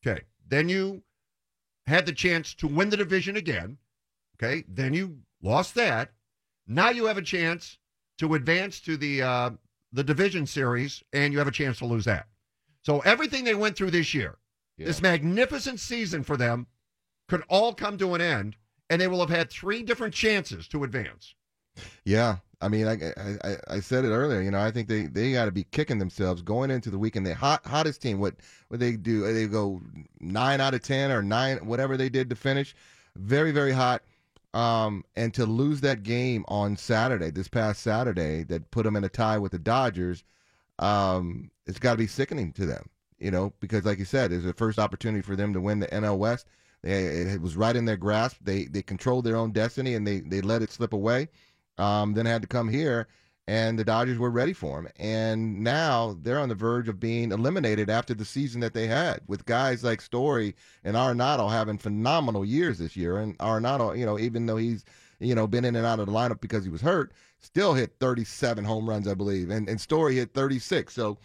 Okay. Then you had the chance to win the division again. Okay. Then you lost that. Now you have a chance to advance to the division series, and you have a chance to lose that. So everything they went through this year, this magnificent season for them, could all come to an end, and they will have had 3 different chances to advance. Yeah. I mean, I said it earlier. You know, I think they got to be kicking themselves going into the weekend. The hottest team. What they do? They go 9 out of 10 or 9, whatever they did to finish. Very, very hot. And to lose that game on Saturday, this past Saturday, that put them in a tie with the Dodgers, it's got to be sickening to them. You know, because like you said, it's the first opportunity for them to win the NL West. It was right in their grasp. They controlled their own destiny, and they let it slip away. Then had to come here, and the Dodgers were ready for him. And now they're on the verge of being eliminated after the season that they had, with guys like Story and Arenado having phenomenal years this year. And Arenado, you know, even though he's, you know, been in and out of the lineup because he was hurt, still hit 37 home runs, I believe. And Story hit 36. So,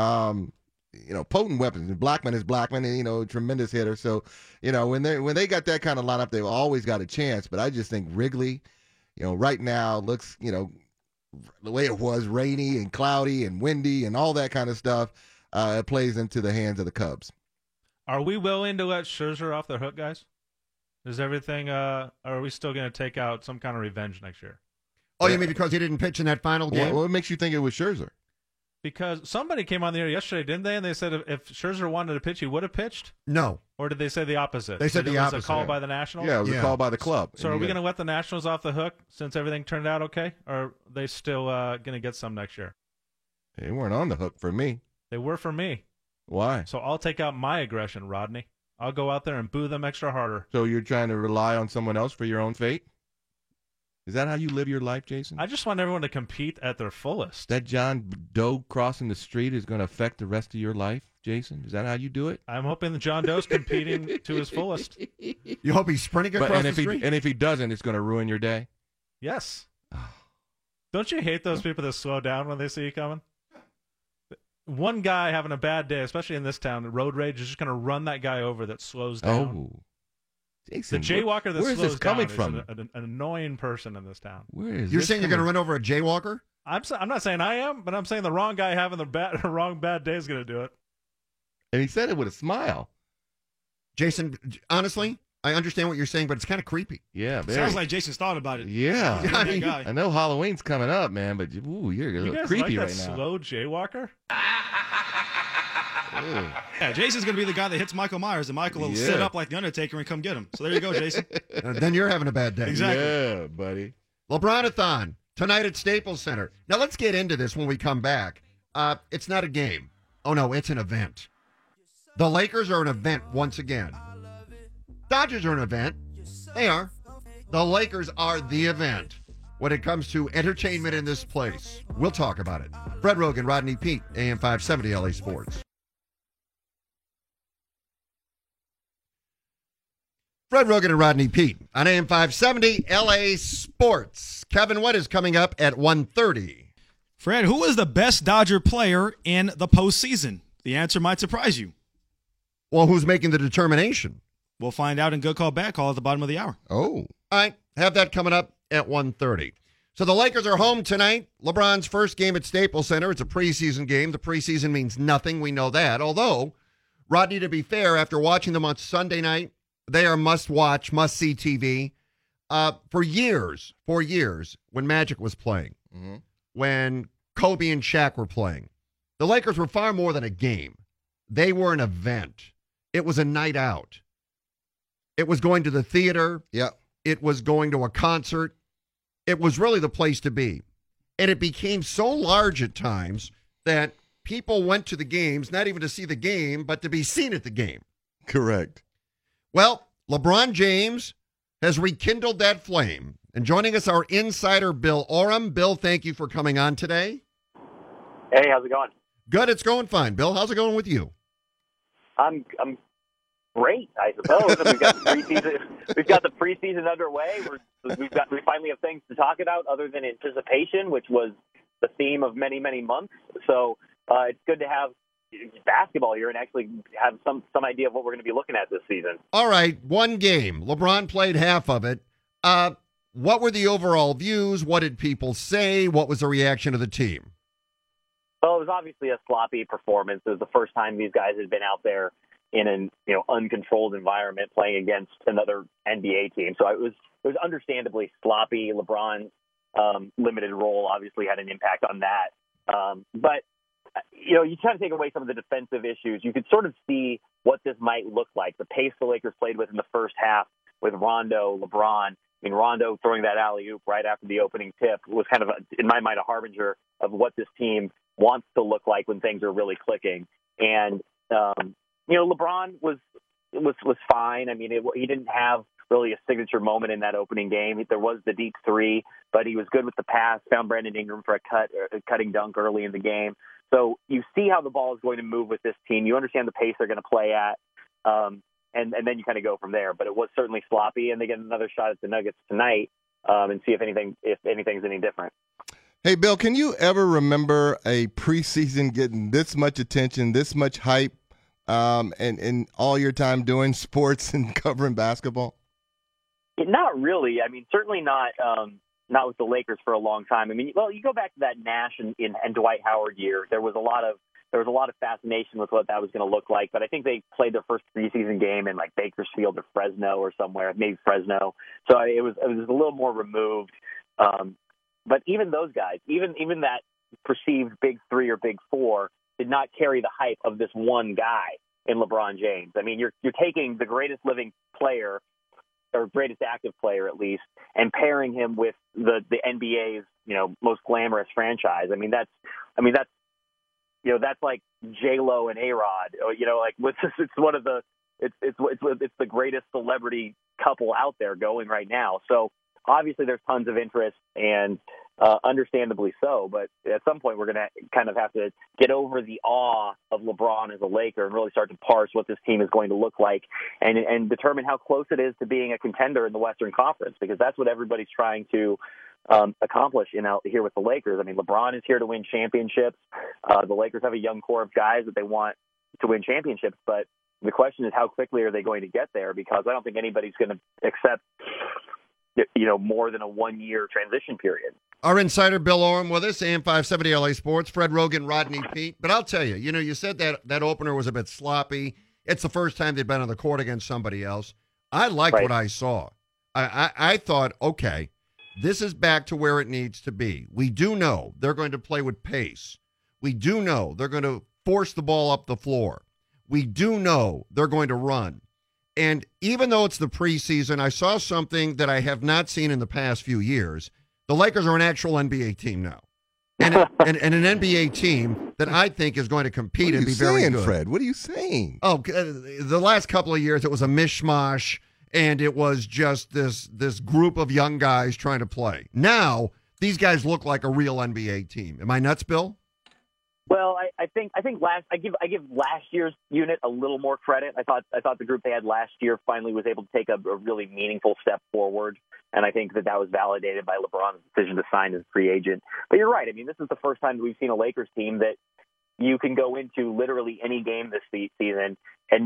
you know, potent weapons. And Blackman is Blackman, and, you know, tremendous hitter. So, you know, when they got that kind of lineup, they've always got a chance. But I just think Wrigley, you know, right now looks, you know, the way it was, rainy and cloudy and windy and all that kind of stuff, it plays into the hands of the Cubs. Are we willing to let Scherzer off the hook, guys? Is everything, are we still going to take out some kind of revenge next year? Oh, you mean because he didn't pitch in that final game? What makes you think it was Scherzer? Because somebody came on the air yesterday, didn't they? And they said if Scherzer wanted to pitch, he would have pitched? No. Or did they say the opposite? They said the opposite. It was a call by the Nationals? Yeah, it was a call by the club. So are we going to let the Nationals off the hook since everything turned out okay? Or are they still going to get some next year? They weren't on the hook for me. They were for me. Why? So I'll take out my aggression, Rodney. I'll go out there and boo them extra harder. So you're trying to rely on someone else for your own fate? Is that how you live your life, Jason? I just want everyone to compete at their fullest. That John Doe crossing the street is going to affect the rest of your life, Jason? Is that how you do it? I'm hoping that John Doe's competing to his fullest. You hope he's sprinting across the street? And if he doesn't, it's going to ruin your day? Yes. Don't you hate those people that slow down when they see you coming? One guy having a bad day, especially in this town, the road rage is just going to run that guy over that slows down. Oh. Jason, the jaywalker that where is slows this coming down from? is an annoying person in this town. Where is You're this saying you're going to coming- run over a jaywalker? I'm not saying I am, but I'm saying the wrong guy having the wrong bad day is going to do it. And he said it with a smile. Jason, honestly, I understand what you're saying, but it's kind of creepy. Yeah, very. Sounds like Jason's thought about it. Yeah. I mean, guy. I know Halloween's coming up, man, but ooh, you're a You little guys creepy like right that now. slow jaywalker? Yeah, Jason's going to be the guy that hits Michael Myers, and Michael will sit up like the Undertaker and come get him. So there you go, Jason. Then you're having a bad day. Exactly. Yeah, buddy. LeBronathon tonight at Staples Center. Now let's get into this when we come back. It's not a game. Oh no, it's an event. The Lakers are an event once again. Dodgers are an event. They are. The Lakers are the event when it comes to entertainment in this place. We'll talk about it. Fred Rogan, Rodney Peete, AM 570 LA Sports. Fred Rogan and Rodney Peete on AM 570 LA Sports. Kevin, what is coming up at 1:30? Fred, who is the best Dodger player in the postseason? The answer might surprise you. Well, who's making the determination? We'll find out in Good Call, Bad Call at the bottom of the hour. Oh. All right, have that coming up at 1:30. So the Lakers are home tonight. LeBron's first game at Staples Center. It's a preseason game. The preseason means nothing. We know that. Although, Rodney, to be fair, after watching them on Sunday night, they are must-watch, must-see TV. For years, when Magic was playing, when Kobe and Shaq were playing, the Lakers were far more than a game. They were an event. It was a night out. It was going to the theater. Yeah. It was going to a concert. It was really the place to be. And it became so large at times that people went to the games, not even to see the game, but to be seen at the game. Correct. Well, LeBron James has rekindled that flame. And joining us, our insider, Bill Oram. Bill, thank you for coming on today. Hey, how's it going? Good, it's going fine. Bill, how's it going with you? I'm great, I suppose. We've got the preseason. We've got the preseason underway. We finally have things to talk about other than anticipation, which was the theme of many, many months. So it's good to have basketball here and actually have some idea of what we're going to be looking at this season. All right, one game. LeBron played half of it. What were the overall views? What did people say? What was the reaction of the team? Well, it was obviously a sloppy performance. It was the first time these guys had been out there in an uncontrolled environment playing against another NBA team. So it was understandably sloppy. LeBron's limited role obviously had an impact on that. But you try to take away some of the defensive issues. You could sort of see what this might look like. The pace the Lakers played with in the first half with Rondo, LeBron. I mean, Rondo throwing that alley-oop right after the opening tip was kind of, in my mind, a harbinger of what this team wants to look like when things are really clicking. And, LeBron was fine. I mean, he didn't have really a signature moment in that opening game. There was the deep three, but he was good with the pass, found Brandon Ingram for a cutting dunk early in the game. So you see how the ball is going to move with this team. You understand the pace they're going to play at. And then you kind of go from there. But it was certainly sloppy, and they get another shot at the Nuggets tonight and see if anything's any different. Hey, Bill, can you ever remember a preseason getting this much attention, this much hype, and all your time doing sports and covering basketball? Not really. I mean, certainly not with the Lakers for a long time. I mean, well, you go back to that Nash and Dwight Howard year. There was a lot of fascination with what that was going to look like, but I think they played their first preseason game in like Bakersfield or Fresno or somewhere, maybe Fresno. So it was a little more removed. But even those guys, even that perceived big three or big four, did not carry the hype of this one guy in LeBron James. I mean, you're taking the greatest living player, or greatest active player at least, and pairing him with the NBA's most glamorous franchise. I mean that's like J-Lo and A-Rod. It's the greatest celebrity couple out there going right now. So obviously there's tons of interest, and understandably so. But at some point we're going to kind of have to get over the awe of LeBron as a Laker and really start to parse what this team is going to look like and determine how close it is to being a contender in the Western Conference, because that's what everybody's trying to accomplish here with the Lakers. I mean, LeBron is here to win championships. The Lakers have a young core of guys that they want to win championships, but the question is how quickly are they going to get there, because I don't think anybody's going to accept more than a 1-year transition period. Our insider Bill Oram with us, AM 570 LA Sports, Fred Rogan, Rodney Peete. But I'll tell you, you said that opener was a bit sloppy. It's the first time they'd been on the court against somebody else. I liked what I saw. I thought, okay, this is back to where it needs to be. We do know they're going to play with pace. We do know they're going to force the ball up the floor. We do know they're going to run. And even though it's the preseason, I saw something that I have not seen in the past few years. The Lakers are an actual NBA team now. And an NBA team that I think is going to compete and be very good. Fred? What are you saying? Oh, the last couple of years, it was a mishmash, and it was just this group of young guys trying to play. Now, these guys look like a real NBA team. Am I nuts, Bill? Well, I think I give last year's unit a little more credit. I thought the group they had last year finally was able to take a really meaningful step forward, and I think that was validated by LeBron's decision to sign as a free agent. But you're right. I mean, this is the first time that we've seen a Lakers team that you can go into literally any game this season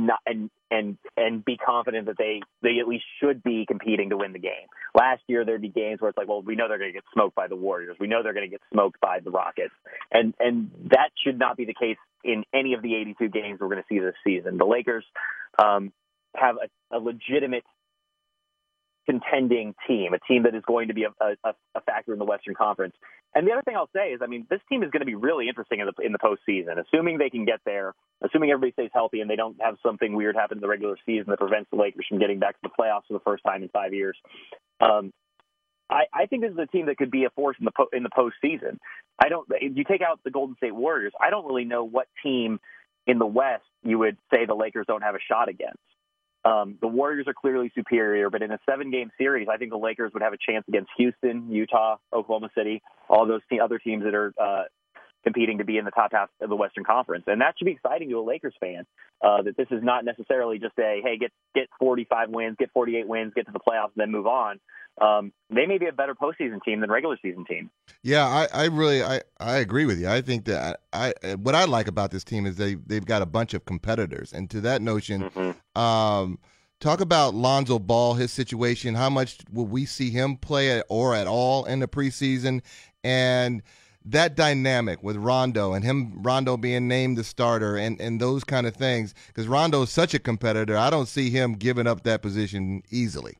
and be confident that they at least should be competing to win the game. Last year there'd be games where it's like, well, we know they're going to get smoked by the Warriors. We know they're going to get smoked by the Rockets. And that should not be the case in any of the 82 games we're going to see this season. The Lakers have a legitimate contending team, a team that is going to be a factor in the Western Conference. And the other thing I'll say is, I mean, this team is going to be really interesting in the postseason, assuming they can get there, assuming everybody stays healthy and they don't have something weird happen in the regular season that prevents the Lakers from getting back to the playoffs for the first time in 5 years. I think this is a team that could be a force in the postseason. You take out the Golden State Warriors, I don't really know what team in the West you would say the Lakers don't have a shot against. The Warriors are clearly superior, but in a 7-game series, I think the Lakers would have a chance against Houston, Utah, Oklahoma City, all those other teams that are competing to be in the top half of the Western Conference. And that should be exciting to a Lakers fan, that this is not necessarily just a, hey, get 45 wins, get 48 wins, get to the playoffs, and then move on. They may be a better postseason team than regular season team. Yeah, I really agree with you. I think that what I like about this team is they've got a bunch of competitors, and to that notion, talk about Lonzo Ball, his situation. How much will we see him play or at all in the preseason? And that dynamic with Rondo and Rondo being named the starter and those kind of things, because Rondo is such a competitor, I don't see him giving up that position easily.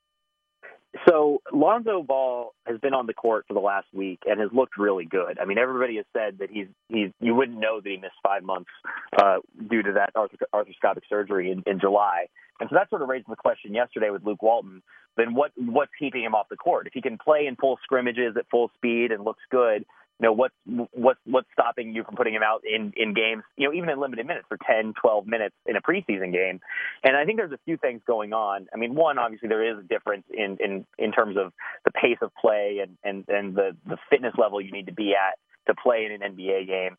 So Lonzo Ball has been on the court for the last week and has looked really good. I mean, everybody has said that he's you wouldn't know that he missed 5 months due to that arthroscopic surgery in July. And so that sort of raised the question yesterday with Luke Walton. Then what's keeping him off the court? If he can play in full scrimmages at full speed and looks good, what's stopping you from putting him out in games, even in limited minutes for 10, 12 minutes in a preseason game? And I think there's a few things going on. I mean, one, obviously there is a difference in terms of the pace of play and the fitness level you need to be at to play in an NBA game.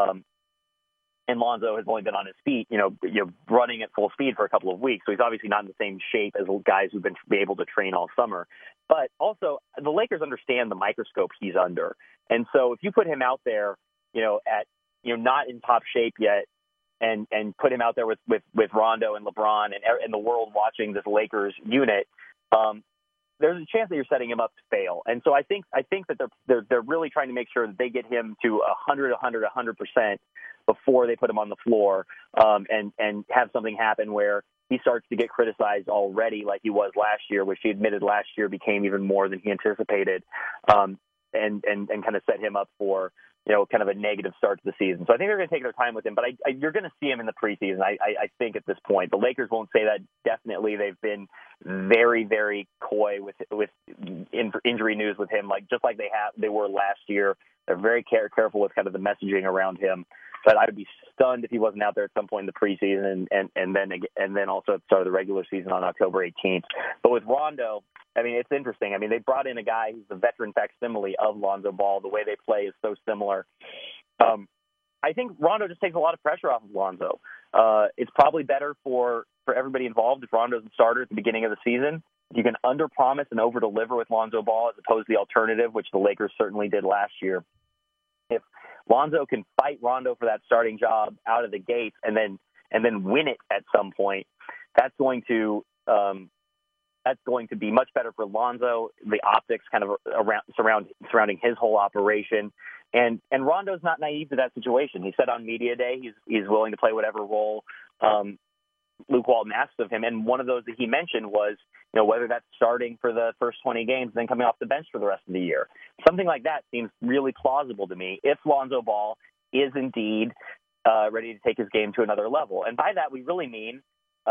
And Lonzo has only been on his feet, running at full speed for a couple of weeks. So he's obviously not in the same shape as guys who've been able to train all summer. But also, the Lakers understand the microscope he's under. And so if you put him out there, not in top shape yet, and put him out there with Rondo and LeBron and the world watching this Lakers unit, there's a chance that you're setting him up to fail. And so I think that they're really trying to make sure that they get him to 100% before they put him on the floor, and have something happen where he starts to get criticized already like he was last year, which he admitted last year became even more than he anticipated, and kind of set him up for kind of a negative start to the season. So I think they're going to take their time with him, but you're going to see him in the preseason. I think at this point, the Lakers won't say that definitely. They've been very, very coy with injury news with him, just like they were last year. They're very careful with kind of the messaging around him. But I would be stunned if he wasn't out there at some point in the preseason and then also at the start of the regular season on October 18th. But with Rondo, I mean, it's interesting. I mean, they brought in a guy who's the veteran facsimile of Lonzo Ball. The way they play is so similar. I think Rondo just takes a lot of pressure off of Lonzo. It's probably better for everybody involved if Rondo's the starter at the beginning of the season. You can under-promise and over-deliver with Lonzo Ball as opposed to the alternative, which the Lakers certainly did last year. If Lonzo can fight Rondo for that starting job out of the gates and then win it at some point, that's going to be much better for Lonzo. The optics kind of surrounding his whole operation, and Rondo's not naive to that situation. He said on media day he's willing to play whatever role Luke Walton asked of him, and one of those that he mentioned was whether that's starting for the first 20 games and then coming off the bench for the rest of the year. Something like that seems really plausible to me if Lonzo Ball is indeed ready to take his game to another level. And by that we really mean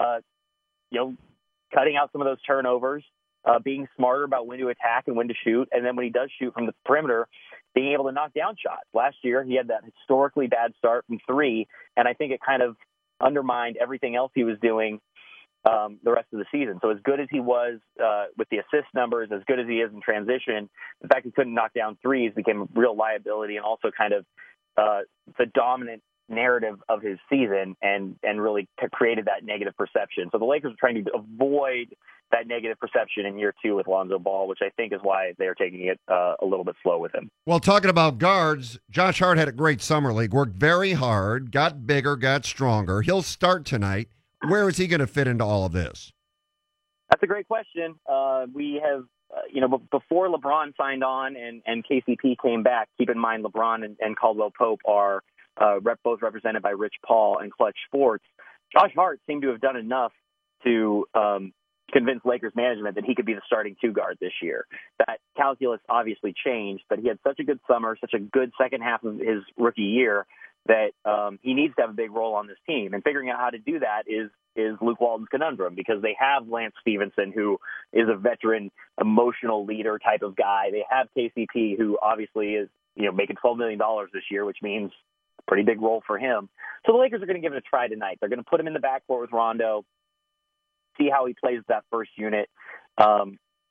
cutting out some of those turnovers, being smarter about when to attack and when to shoot, and then when he does shoot from the perimeter, being able to knock down shots. Last year he had that historically bad start from three, and I think it kind of undermined everything else he was doing the rest of the season. So as good as he was with the assist numbers, as good as he is in transition, the fact he couldn't knock down threes became a real liability, and also kind of the dominant narrative of his season and really created that negative perception. So the Lakers are trying to avoid that negative perception in year two with Lonzo Ball, which I think is why they're taking it a little bit slow with him. Well, talking about guards, Josh Hart had a great summer league, worked very hard, got bigger, got stronger. He'll start tonight. Where is he going to fit into all of this? That's a great question. We have, before LeBron signed on and KCP came back, keep in mind LeBron and Caldwell Pope are both represented by Rich Paul and Clutch Sports. Josh Hart seemed to have done enough to convince Lakers management that he could be the starting two guard this year. That calculus obviously changed, but he had such a good summer, such a good second half of his rookie year that he needs to have a big role on this team. And figuring out how to do that is Luke Walton's conundrum, because they have Lance Stevenson, who is a veteran, emotional leader type of guy. They have KCP, who obviously is making $12 million this year, which means a pretty big role for him. So the Lakers are going to give it a try tonight. They're going to put him in the backcourt with Rondo, see how he plays that first unit.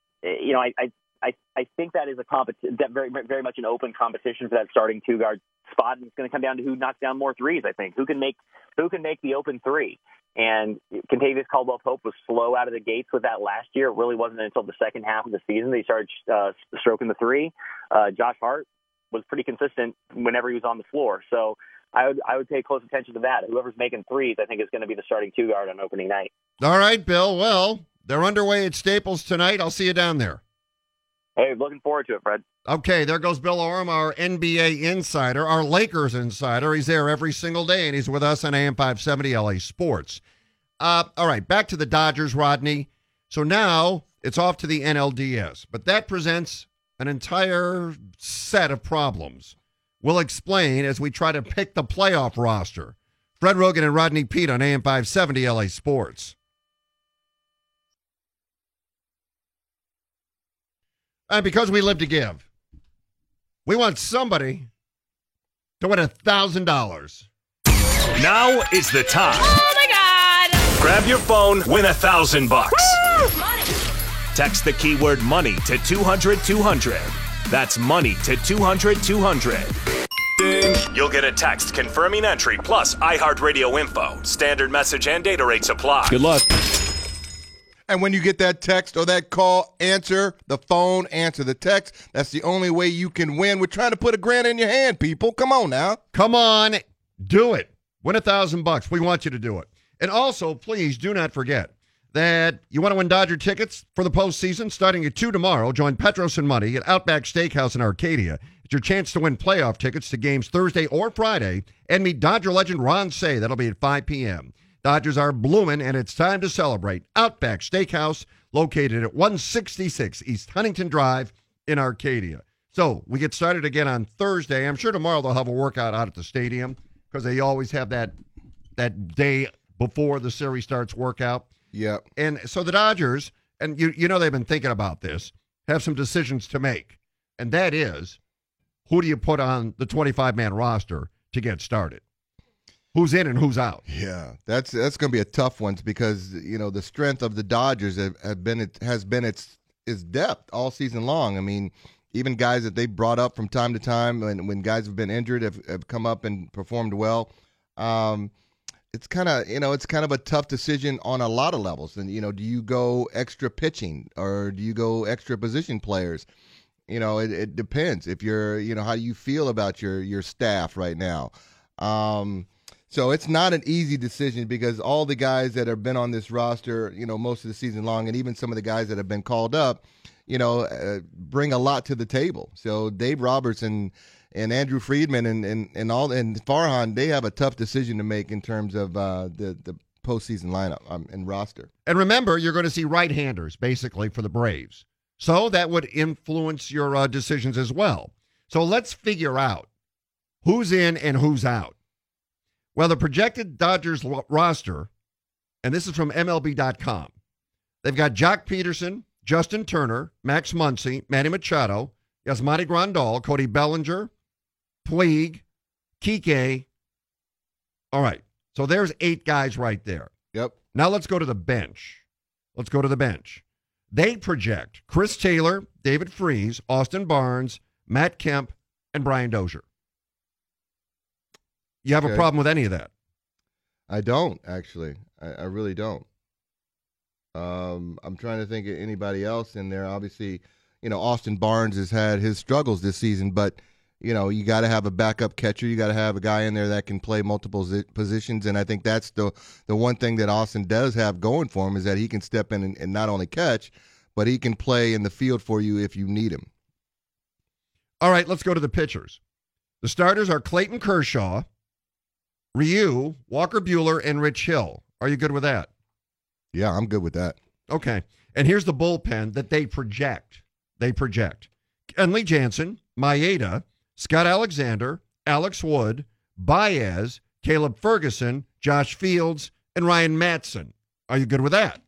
I think that is that very, very much an open competition for that starting two guard spot, and it's going to come down to who knocks down more threes. I think who can make the open three. And Kentavious Caldwell-Pope was slow out of the gates with that last year. It really wasn't until the second half of the season they started stroking the three. Josh Hart was pretty consistent whenever he was on the floor. So I would pay close attention to that. Whoever's making threes, I think, is going to be the starting two guard on opening night. All right, Bill. Well, they're underway at Staples tonight. I'll see you down there. Hey, looking forward to it, Fred. Okay, there goes Bill Oram, our NBA insider, our Lakers insider. He's there every single day, and he's with us on AM 570 LA Sports. All right, back to the Dodgers, Rodney. So now it's off to the NLDS, but that presents an entire set of problems. We'll explain as we try to pick the playoff roster. Fred Rogan and Rodney Peete on AM 570 LA Sports. And because we live to give, we want somebody to win $1,000. Now is the time. Oh my God! Grab your phone, win $1,000. Text the keyword money to 200-200. That's money to 200-200. Ding. You'll get a text confirming entry plus iHeartRadio info. Standard message and data rates apply. Good luck. And when you get that text or that call, answer the phone, answer the text. That's the only way you can win. We're trying to put $1,000 in your hand, people. Come on now. Come on, do it. Win $1,000. We want you to do it. And also, please do not forget that you want to win Dodger tickets for the postseason starting at 2 tomorrow. Join Petros and Money at Outback Steakhouse in Arcadia. It's your chance to win playoff tickets to games Thursday or Friday and meet Dodger legend Ron Cey. That'll be at 5 p.m. Dodgers are blooming, and it's time to celebrate. Outback Steakhouse, located at 166 East Huntington Drive in Arcadia. So we get started again on Thursday. I'm sure tomorrow they'll have a workout out at the stadium because they always have that day before the series starts workout. Yeah. And so the Dodgers, and you know they've been thinking about this, have some decisions to make. And that is, who do you put on the 25-man roster to get started? Who's in and who's out? Yeah, that's going to be a tough one because the strength of the Dodgers has been its depth all season long. I mean, even guys that they brought up from time to time when guys have been injured have come up and performed well. It's kind of a tough decision on a lot of levels. And do you go extra pitching or do you go extra position players? It depends. If you're how do you feel about your staff right now? So it's not an easy decision because all the guys that have been on this roster, most of the season long, and even some of the guys that have been called up, bring a lot to the table. So Dave Roberts and Andrew Friedman and Farhan, they have a tough decision to make in terms of the postseason lineup and roster. And remember, you're going to see right-handers basically for the Braves. So that would influence your decisions as well. So let's figure out who's in and who's out. Well, the projected Dodgers roster, and this is from MLB.com, they've got Jock Peterson, Justin Turner, Max Muncy, Manny Machado, Yasmani Grandal, Cody Bellinger, Puig, Kike. All right, so there's 8 guys right there. Yep. Now let's go to the bench. They project Chris Taylor, David Freese, Austin Barnes, Matt Kemp, and Brian Dozier. You have a problem with any of that? I don't, actually. I really don't. I'm trying to think of anybody else in there. Obviously, Austin Barnes has had his struggles this season, but, you got to have a backup catcher. You got to have a guy in there that can play multiple positions, and I think that's the one thing that Austin does have going for him is that he can step in and not only catch, but he can play in the field for you if you need him. All right, let's go to the pitchers. The starters are Clayton Kershaw, Ryu, Walker Buehler, and Rich Hill. Are you good with that? Yeah, I'm good with that. Okay. And here's the bullpen that they project. Kenley Jansen, Maeda, Scott Alexander, Alex Wood, Baez, Caleb Ferguson, Josh Fields, and Ryan Matson. Are you good with that?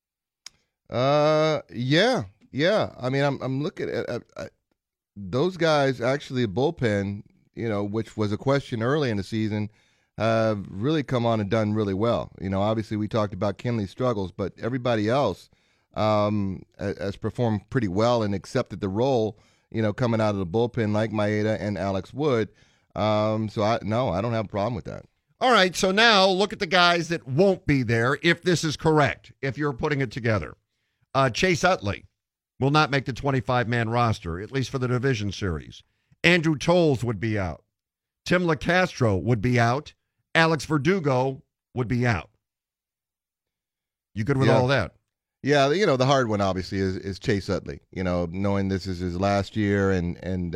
Yeah. I mean, I'm looking at those guys. Actually, a bullpen, which was a question early in the season, have really come on and done really well. Obviously we talked about Kenley's struggles, but everybody else has performed pretty well and accepted the role, coming out of the bullpen like Maeda and Alex Wood. So I don't have a problem with that. All right, so now look at the guys that won't be there if this is correct, if you're putting it together. Chase Utley will not make the 25-man roster, at least for the division series. Andrew Tolles would be out. Tim LeCastro would be out. Alex Verdugo would be out. You good with all that? Yeah, the hard one obviously is Chase Utley. Knowing this is his last year, and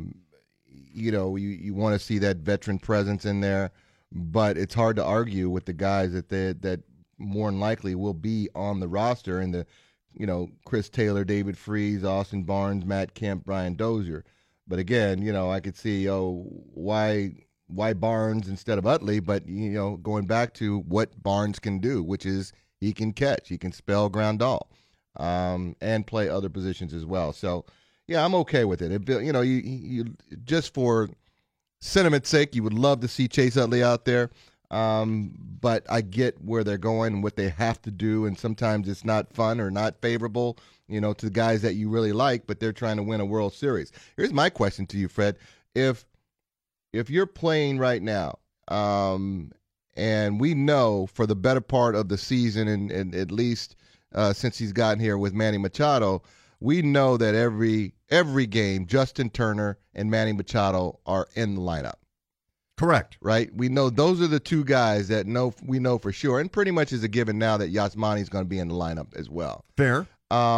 you want to see that veteran presence in there, but it's hard to argue with the guys that more than likely will be on the roster, and the Chris Taylor, David Freese, Austin Barnes, Matt Kemp, Brian Dozier. But again, I could see why Barnes instead of Utley, but going back to what Barnes can do, which is he can catch, he can spell groundball, and play other positions as well. So yeah, I'm okay with it. You just for sentiment's sake, you would love to see Chase Utley out there. But I get where they're going and what they have to do, and sometimes it's not fun or not favorable, to the guys that you really like, but they're trying to win a World Series. Here's my question to you, Fred. If you're playing right now, and we know for the better part of the season, and at least since he's gotten here with Manny Machado, we know that every game, Justin Turner and Manny Machado are in the lineup. Correct. Right? We know those are the two guys that we know for sure, and pretty much is a given now that Yasmani is going to be in the lineup as well. Fair.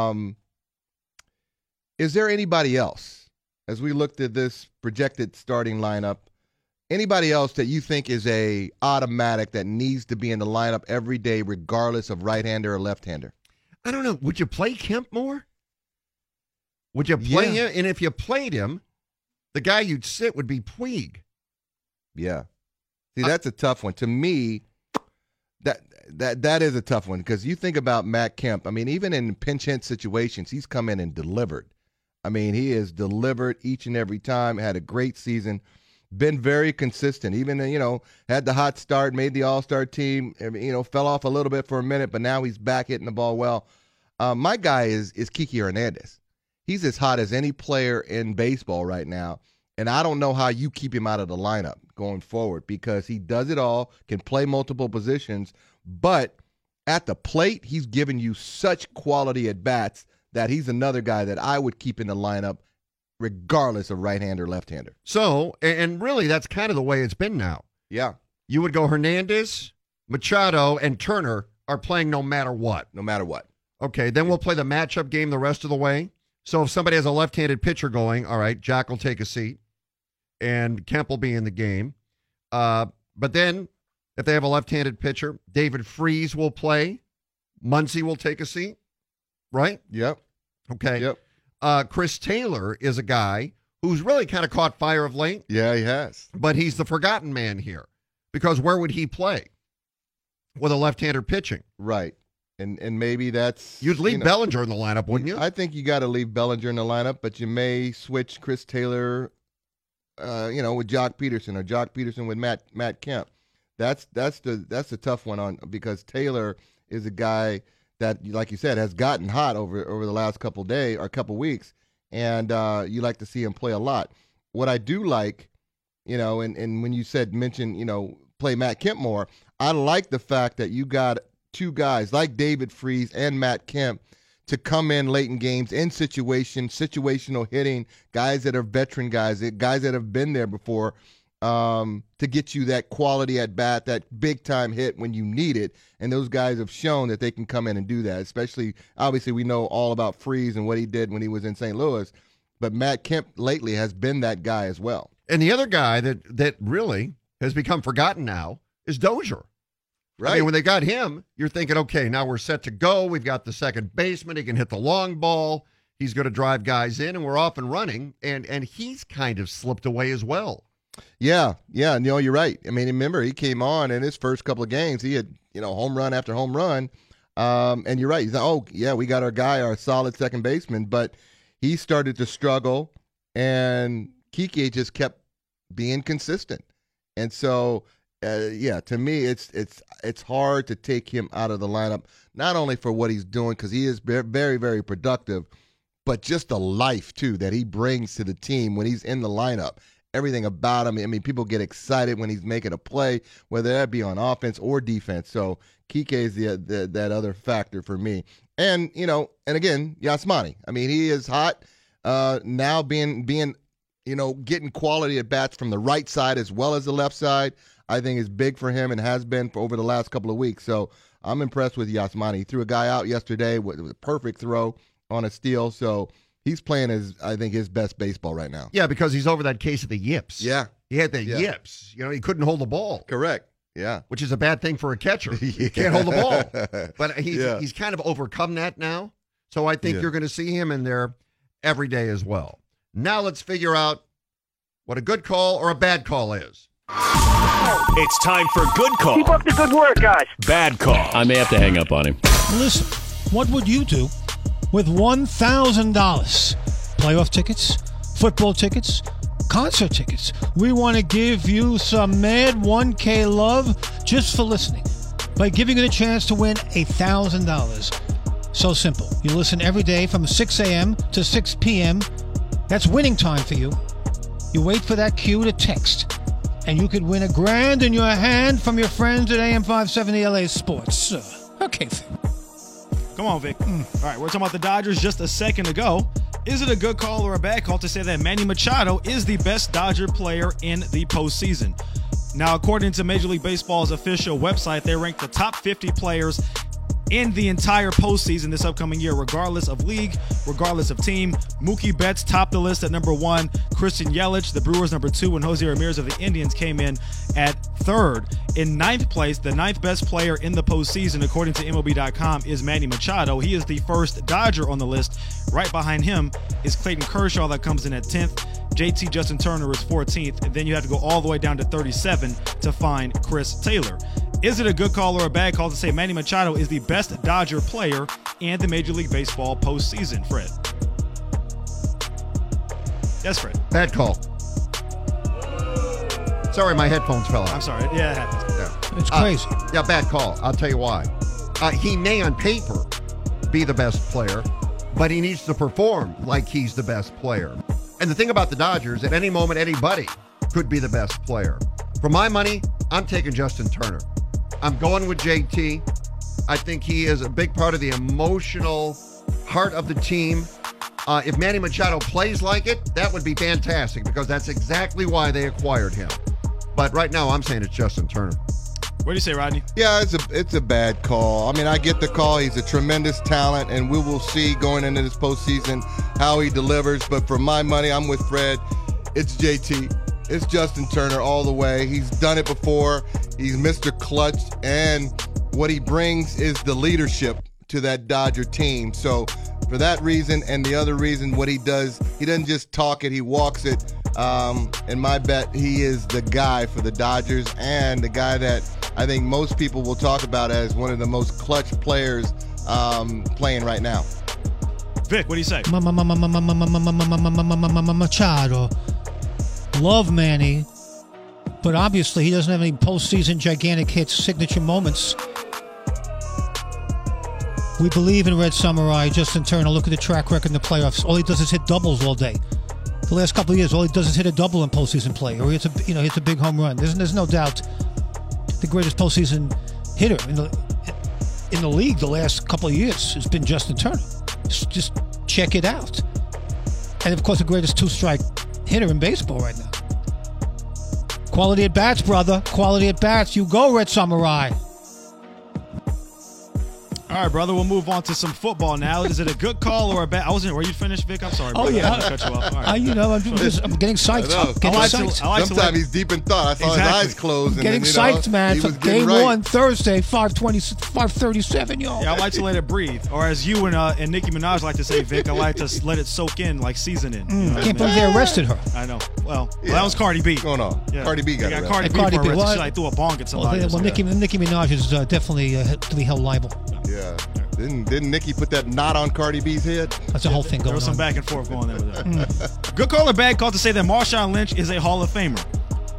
Is there anybody else, as we looked at this projected starting lineup, anybody else that you think is a automatic that needs to be in the lineup every day regardless of right-hander or left-hander? I don't know. Would you play Kemp more? Would you play him? And if you played him, the guy you'd sit would be Puig. Yeah. See, that's a tough one. To me, that is a tough one, because you think about Matt Kemp. I mean, even in pinch hit situations, he's come in and delivered. I mean, he has delivered each and every time, had a great season, been very consistent. Even, had the hot start, made the All-Star team, fell off a little bit for a minute, but now he's back hitting the ball well. My guy is Kiki Hernandez. He's as hot as any player in baseball right now. And I don't know how you keep him out of the lineup going forward, because he does it all, can play multiple positions, but at the plate, he's giving you such quality at bats that he's another guy that I would keep in the lineup regardless of right-hander or left-hander. So, and really that's kind of the way it's been now. Yeah. You would go Hernandez, Machado, and Turner are playing no matter what. No matter what. Okay, then we'll play the matchup game the rest of the way. So if somebody has a left-handed pitcher going, all right, Jack will take a seat, and Kemp will be in the game. But then if they have a left-handed pitcher, David Freese will play. Muncy will take a seat, right? Yep. Okay. Yep. Chris Taylor is a guy who's really kind of caught fire of late. Yeah, he has. But he's the forgotten man here, because where would he play with a left-hander pitching? Right. And maybe that's... You'd leave Bellinger in the lineup, wouldn't you? I think you got to leave Bellinger in the lineup, but you may switch Chris Taylor, with Jock Peterson, or Jock Peterson with Matt Kemp. That's the tough one because Taylor is a guy that, like you said, has gotten hot over the last couple days or couple weeks, and you like to see him play a lot. What I do like, and when you mention, play Matt Kemp more, I like the fact that you got two guys like David Freese and Matt Kemp to come in late in games in situational hitting, guys that are veteran guys that have been there before, to get you that quality at bat, that big time hit when you need it. And those guys have shown that they can come in and do that. Especially, obviously, we know all about Freese and what he did when he was in St. Louis, but Matt Kemp lately has been that guy as well. And the other guy that really has become forgotten now is Dozier. Right. I mean, when they got him, you're thinking, okay, now we're set to go. We've got the second baseman. He can hit the long ball. He's going to drive guys in, and we're off and running. And he's kind of slipped away as well. Yeah, you're right. I mean, remember, he came on in his first couple of games. He had, home run after home run. And you're right. He's like, we got our guy, our solid second baseman. But he started to struggle, and Kike just kept being consistent. And so... to me, it's hard to take him out of the lineup, not only for what he's doing, because he is very, very productive, but just the life, too, that he brings to the team when he's in the lineup. everything about him. I mean, people get excited when he's making a play, whether that be on offense or defense. So Kike is that other factor for me. And, and again, Yasmani. I mean, he is hot now being getting quality at bats from the right side as well as the left side, I think is big for him and has been for over the last couple of weeks. So I'm impressed with Yasmani. He threw a guy out yesterday with a perfect throw on a steal. So he's playing his best baseball right now. Yeah, because he's over that case of the yips. Yeah. He had the yips. He couldn't hold the ball. Correct. Yeah. Which is a bad thing for a catcher. He can't hold the ball. But he's kind of overcome that now. So I think you're going to see him in there every day as well. Now let's figure out what a good call or a bad call is. It's time for good call. Keep up the good work, guys. Bad call. I may have to hang up on him. Listen, what would you do with $1,000? Playoff tickets, football tickets, concert tickets. We want to give you some mad 1K love just for listening by giving you the chance to win $1,000. So simple. You listen every day from 6 a.m. to 6 p.m. That's winning time for you. You wait for that cue to text, and you could win $1,000 in your hand from your friends at AM 570 LA Sports. Okay, Vic. Come on, Vic. All right, we're talking about the Dodgers just a second ago. Is it a good call or a bad call to say that Manny Machado is the best Dodger player in the postseason? Now, according to Major League Baseball's official website, they ranked the top 50 players in the entire postseason this upcoming year, regardless of league, regardless of team. Mookie Betts topped the list at number 1. Christian Yelich, the Brewers, number 2, and Jose Ramirez of the Indians came in at 3rd. In 9th place, the 9th best player in the postseason, according to MLB.com, is Manny Machado. He is the first Dodger on the list. Right behind him is Clayton Kershaw that comes in at 10th. JT Justin Turner is 14th. And then you have to go all the way down to 37 to find Chris Taylor. Is it a good call or a bad call to say Manny Machado is the best Dodger player in the Major League Baseball postseason, Fred? Yes, Fred. Bad call. Sorry, my headphones fell out. I'm sorry. Yeah, it happens. Yeah. It's crazy. Yeah, bad call. I'll tell you why. He may on paper be the best player, but he needs to perform like he's the best player. And the thing about the Dodgers, at any moment, anybody could be the best player. For my money, I'm taking Justin Turner. I'm going with JT. I think he is a big part of the emotional heart of the team. If Manny Machado plays like it, that would be fantastic because that's exactly why they acquired him. But right now, I'm saying it's Justin Turner. What do you say, Rodney? Yeah, it's a bad call. I mean, I get the call. He's a tremendous talent, and we will see going into this postseason how he delivers. But for my money, I'm with Fred. It's JT. It's Justin Turner all the way. He's done it before. He's Mr. Clutch, and what he brings is the leadership to that Dodger team. So for that reason and the other reason, what he does, he doesn't just talk it, he walks it. And my bet, he is the guy for the Dodgers and the guy that I think most people will talk about as one of the most clutch players playing right now. Vic, what do you say? Machado. Love Manny, but obviously he doesn't have any postseason gigantic hits, signature moments. We believe in Red Samurai, Justin Turner. Look at the track record in the playoffs. All he does is hit doubles all day. The last couple of years, all he does is hit a double in postseason play, or he hits a big home run. There's no doubt the greatest postseason hitter in the league the last couple of years has been Justin Turner. Just check it out. And of course, the greatest two-strike hitter in baseball right now. Quality at bats, brother. Quality at bats. You go, Red Samurai. All right, brother. We'll move on to some football now. Is it a good call or a bad? Were you finished, Vic? I'm sorry. Oh, brother. yeah. I cut you off. All right. I'm getting psyched. Sometimes he's deep in thought. I saw his eyes closed. Getting psyched, man. So game one, Thursday, 5:37, y'all. Yeah, I like to let it breathe. Or as you and Nicki Minaj like to say, Vic, I like to let it soak in, like season in. Can't believe they arrested her. I know. Well, that was Cardi B. What's going on? Yeah. Cardi B got arrested. Cardi B arrested. She like threw a bong at somebody. Well, Nicki Minaj is definitely to be held liable. Yeah. Didn't Nicki put that knot on Cardi B's head? That's a whole thing going on. There was some back and forth going there with that. Good call or bad call to say that Marshawn Lynch is a Hall of Famer?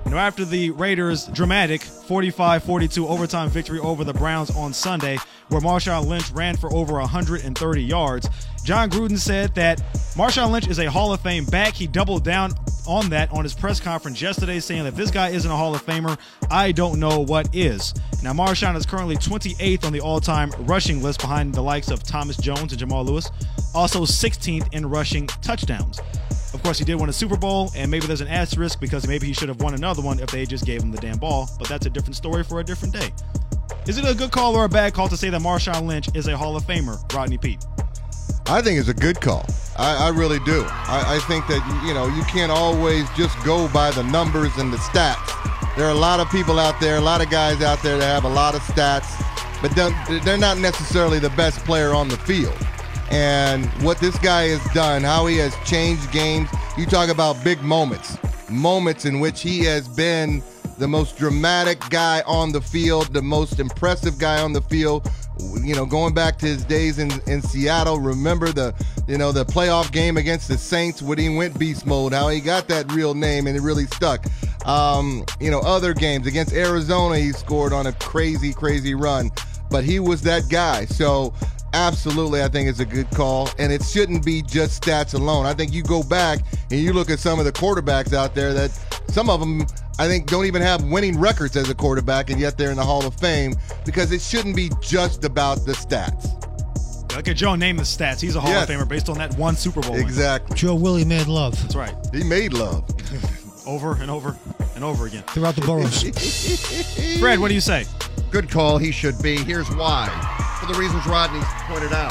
After the Raiders' dramatic 45-42 overtime victory over the Browns on Sunday, where Marshawn Lynch ran for over 130 yards, John Gruden said that Marshawn Lynch is a Hall of Fame back. He doubled down on that on his press conference yesterday, saying that if this guy isn't a Hall of Famer, I don't know what is. Now, Marshawn is currently 28th on the all-time rushing list behind the likes of Thomas Jones and Jamal Lewis, also 16th in rushing touchdowns. Of course, he did win a Super Bowl, and maybe there's an asterisk because maybe he should have won another one if they just gave him the damn ball, but that's a different story for a different day. Is it a good call or a bad call to say that Marshawn Lynch is a Hall of Famer, Rodney Peete? I think it's a good call. I really do. I think that, you can't always just go by the numbers and the stats. There are a lot of people out there, a lot of guys out there that have a lot of stats, but they're not necessarily the best player on the field. And what this guy has done, how he has changed games. You talk about big moments in which he has been the most dramatic guy on the field, the most impressive guy on the field. Going back to his days in Seattle, remember the playoff game against the Saints when he went beast mode, how he got that real name and it really stuck. Other games against Arizona, he scored on a crazy, crazy run, but he was that guy. So absolutely, I think it's a good call, and it shouldn't be just stats alone. I think you go back and you look at some of the quarterbacks out there that some of them, I think, don't even have winning records as a quarterback, and yet they're in the Hall of Fame because it shouldn't be just about the stats. Look at Joe name the stats. He's a Hall of Famer based on that one Super Bowl win. Exactly. Joe Willie made love. That's right. He made love. Over and over and over again. Throughout the boroughs. Fred, what do you say? Good call. He should be. Here's why. For the reasons Rodney pointed out.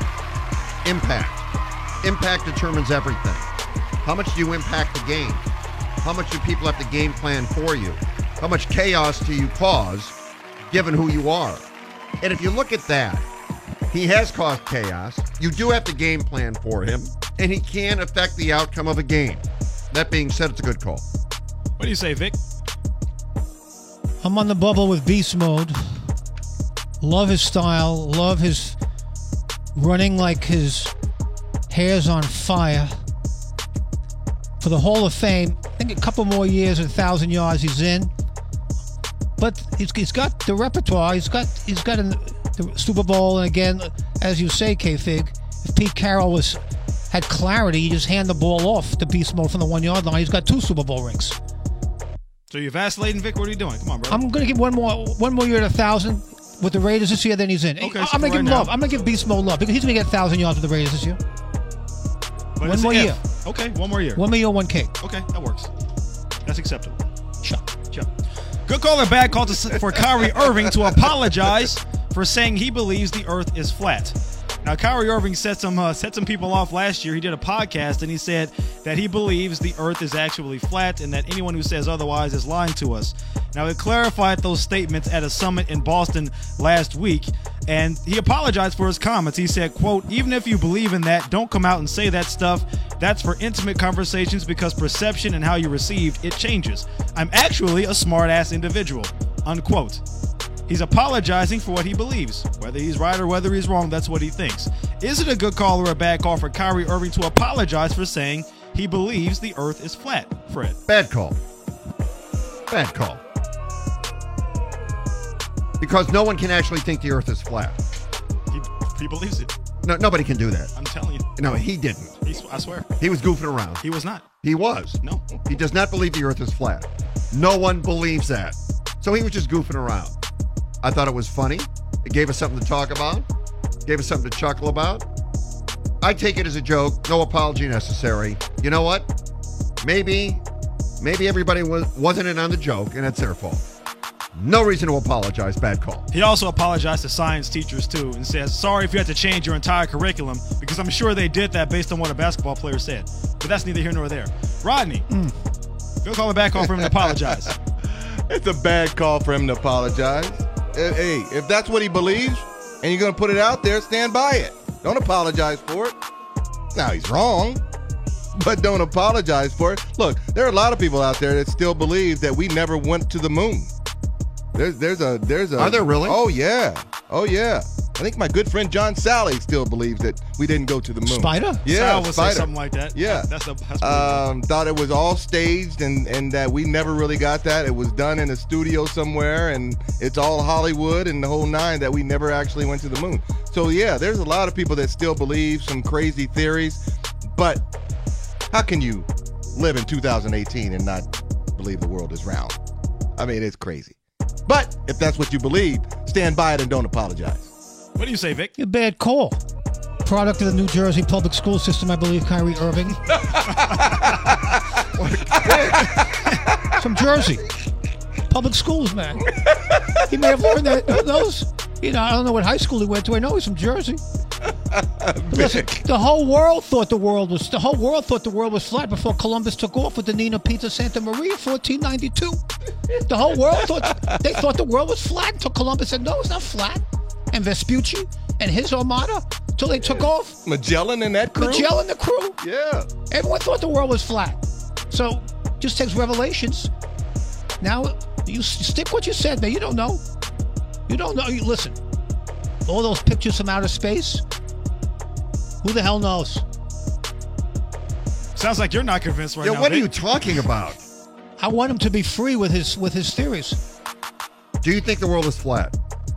Impact. Impact determines everything. How much do you impact the game? How much do people have to game plan for you? How much chaos do you cause given who you are? And if you look at that, he has caused chaos. You do have to game plan for him, and he can affect the outcome of a game. That being said, it's a good call. What do you say, Vic? I'm on the bubble with beast mode. Love his style. Love his running like his hair's on fire. For the Hall of Fame, I think a couple more years, 1,000 yards he's in. But he's got the repertoire. He's got the Super Bowl. And again, as you say, K-Fig, if Pete Carroll had clarity, you just hand the ball off to beast mode from the 1 yard line. He's got 2 Super Bowl rings. So you're vacillating, Vic? What are you doing? Come on, bro. I'm going to give one more year at 1,000 with the Raiders this year. Then he's in. Okay, I'm going to give him love. I'm going to give beast mode love because he's going to get 1,000 yards with the Raiders this year. But One more year. Okay, one more year. 1 million, 1K. Okay, that works. That's acceptable. Sure. Good call or bad call for Kyrie Irving to apologize for saying he believes the earth is flat. Now, Kyrie Irving set some people off last year. He did a podcast, and he said that he believes the earth is actually flat and that anyone who says otherwise is lying to us. Now, he clarified those statements at a summit in Boston last week, and he apologized for his comments. He said, quote, "Even if you believe in that, don't come out and say that stuff. That's for intimate conversations because perception and how you received it changes. I'm actually a smart-ass individual," unquote. He's apologizing for what he believes. Whether he's right or whether he's wrong, that's what he thinks. Is it a good call or a bad call for Kyrie Irving to apologize for saying he believes the earth is flat, Fred? Bad call. Bad call. Because no one can actually think the earth is flat. He believes it. No, nobody can do that. I'm telling you. No, he didn't. I swear. He was goofing around. He was not. He was. No. He does not believe the earth is flat. No one believes that. So he was just goofing around. I thought it was funny. It gave us something to talk about. Gave us something to chuckle about. I take it as a joke. No apology necessary. You know what? Maybe everybody wasn't in on the joke, and it's their fault. No reason to apologize. Bad call. He also apologized to science teachers, too, and says, sorry if you had to change your entire curriculum, because I'm sure they did that based on what a basketball player said. But that's neither here nor there. Rodney, good call or bad call for him to apologize? It's a bad call for him to apologize. Hey, if that's what he believes and you're going to put it out there, stand by it. Don't apologize for it. Now, he's wrong, but don't apologize for it. Look, there are a lot of people out there that still believe that we never went to the moon. There's a. Are there really? Oh, yeah. I think my good friend John Sally still believes that we didn't go to the moon. Spider? Yeah, Sal would Spider. say something like that. Yeah. That's thought it was all staged and that we never really got that. It was done in a studio somewhere, and it's all Hollywood and the whole nine, that we never actually went to the moon. So, yeah, there's a lot of people that still believe some crazy theories, but how can you live in 2018 and not believe the world is round? I mean, it's crazy. But if that's what you believe, stand by it and don't apologize. What do you say, Vic? A bad call. Product of the New Jersey public school system, I believe, Kyrie Irving. From Jersey. Public schools, man. He may have learned that. Who knows? You know, I don't know what high school he went to. I know he's from Jersey. Listen, the whole world thought the world was flat before Columbus took off with the Nina Pinta Santa Maria, 1492. The whole world thought the world was flat until Columbus said, no, it's not flat. And Vespucci and his armada till they took off. Magellan and that crew. Magellan and the crew. Yeah. Everyone thought the world was flat. So just takes revelations. Now you stick what you said, man. You don't know. You don't know. You listen. All those pictures from outer space. Who the hell knows? Sounds like you're not convinced right now. What are Vic. you talking about? I want him to be free with his theories. Do you think the world is flat?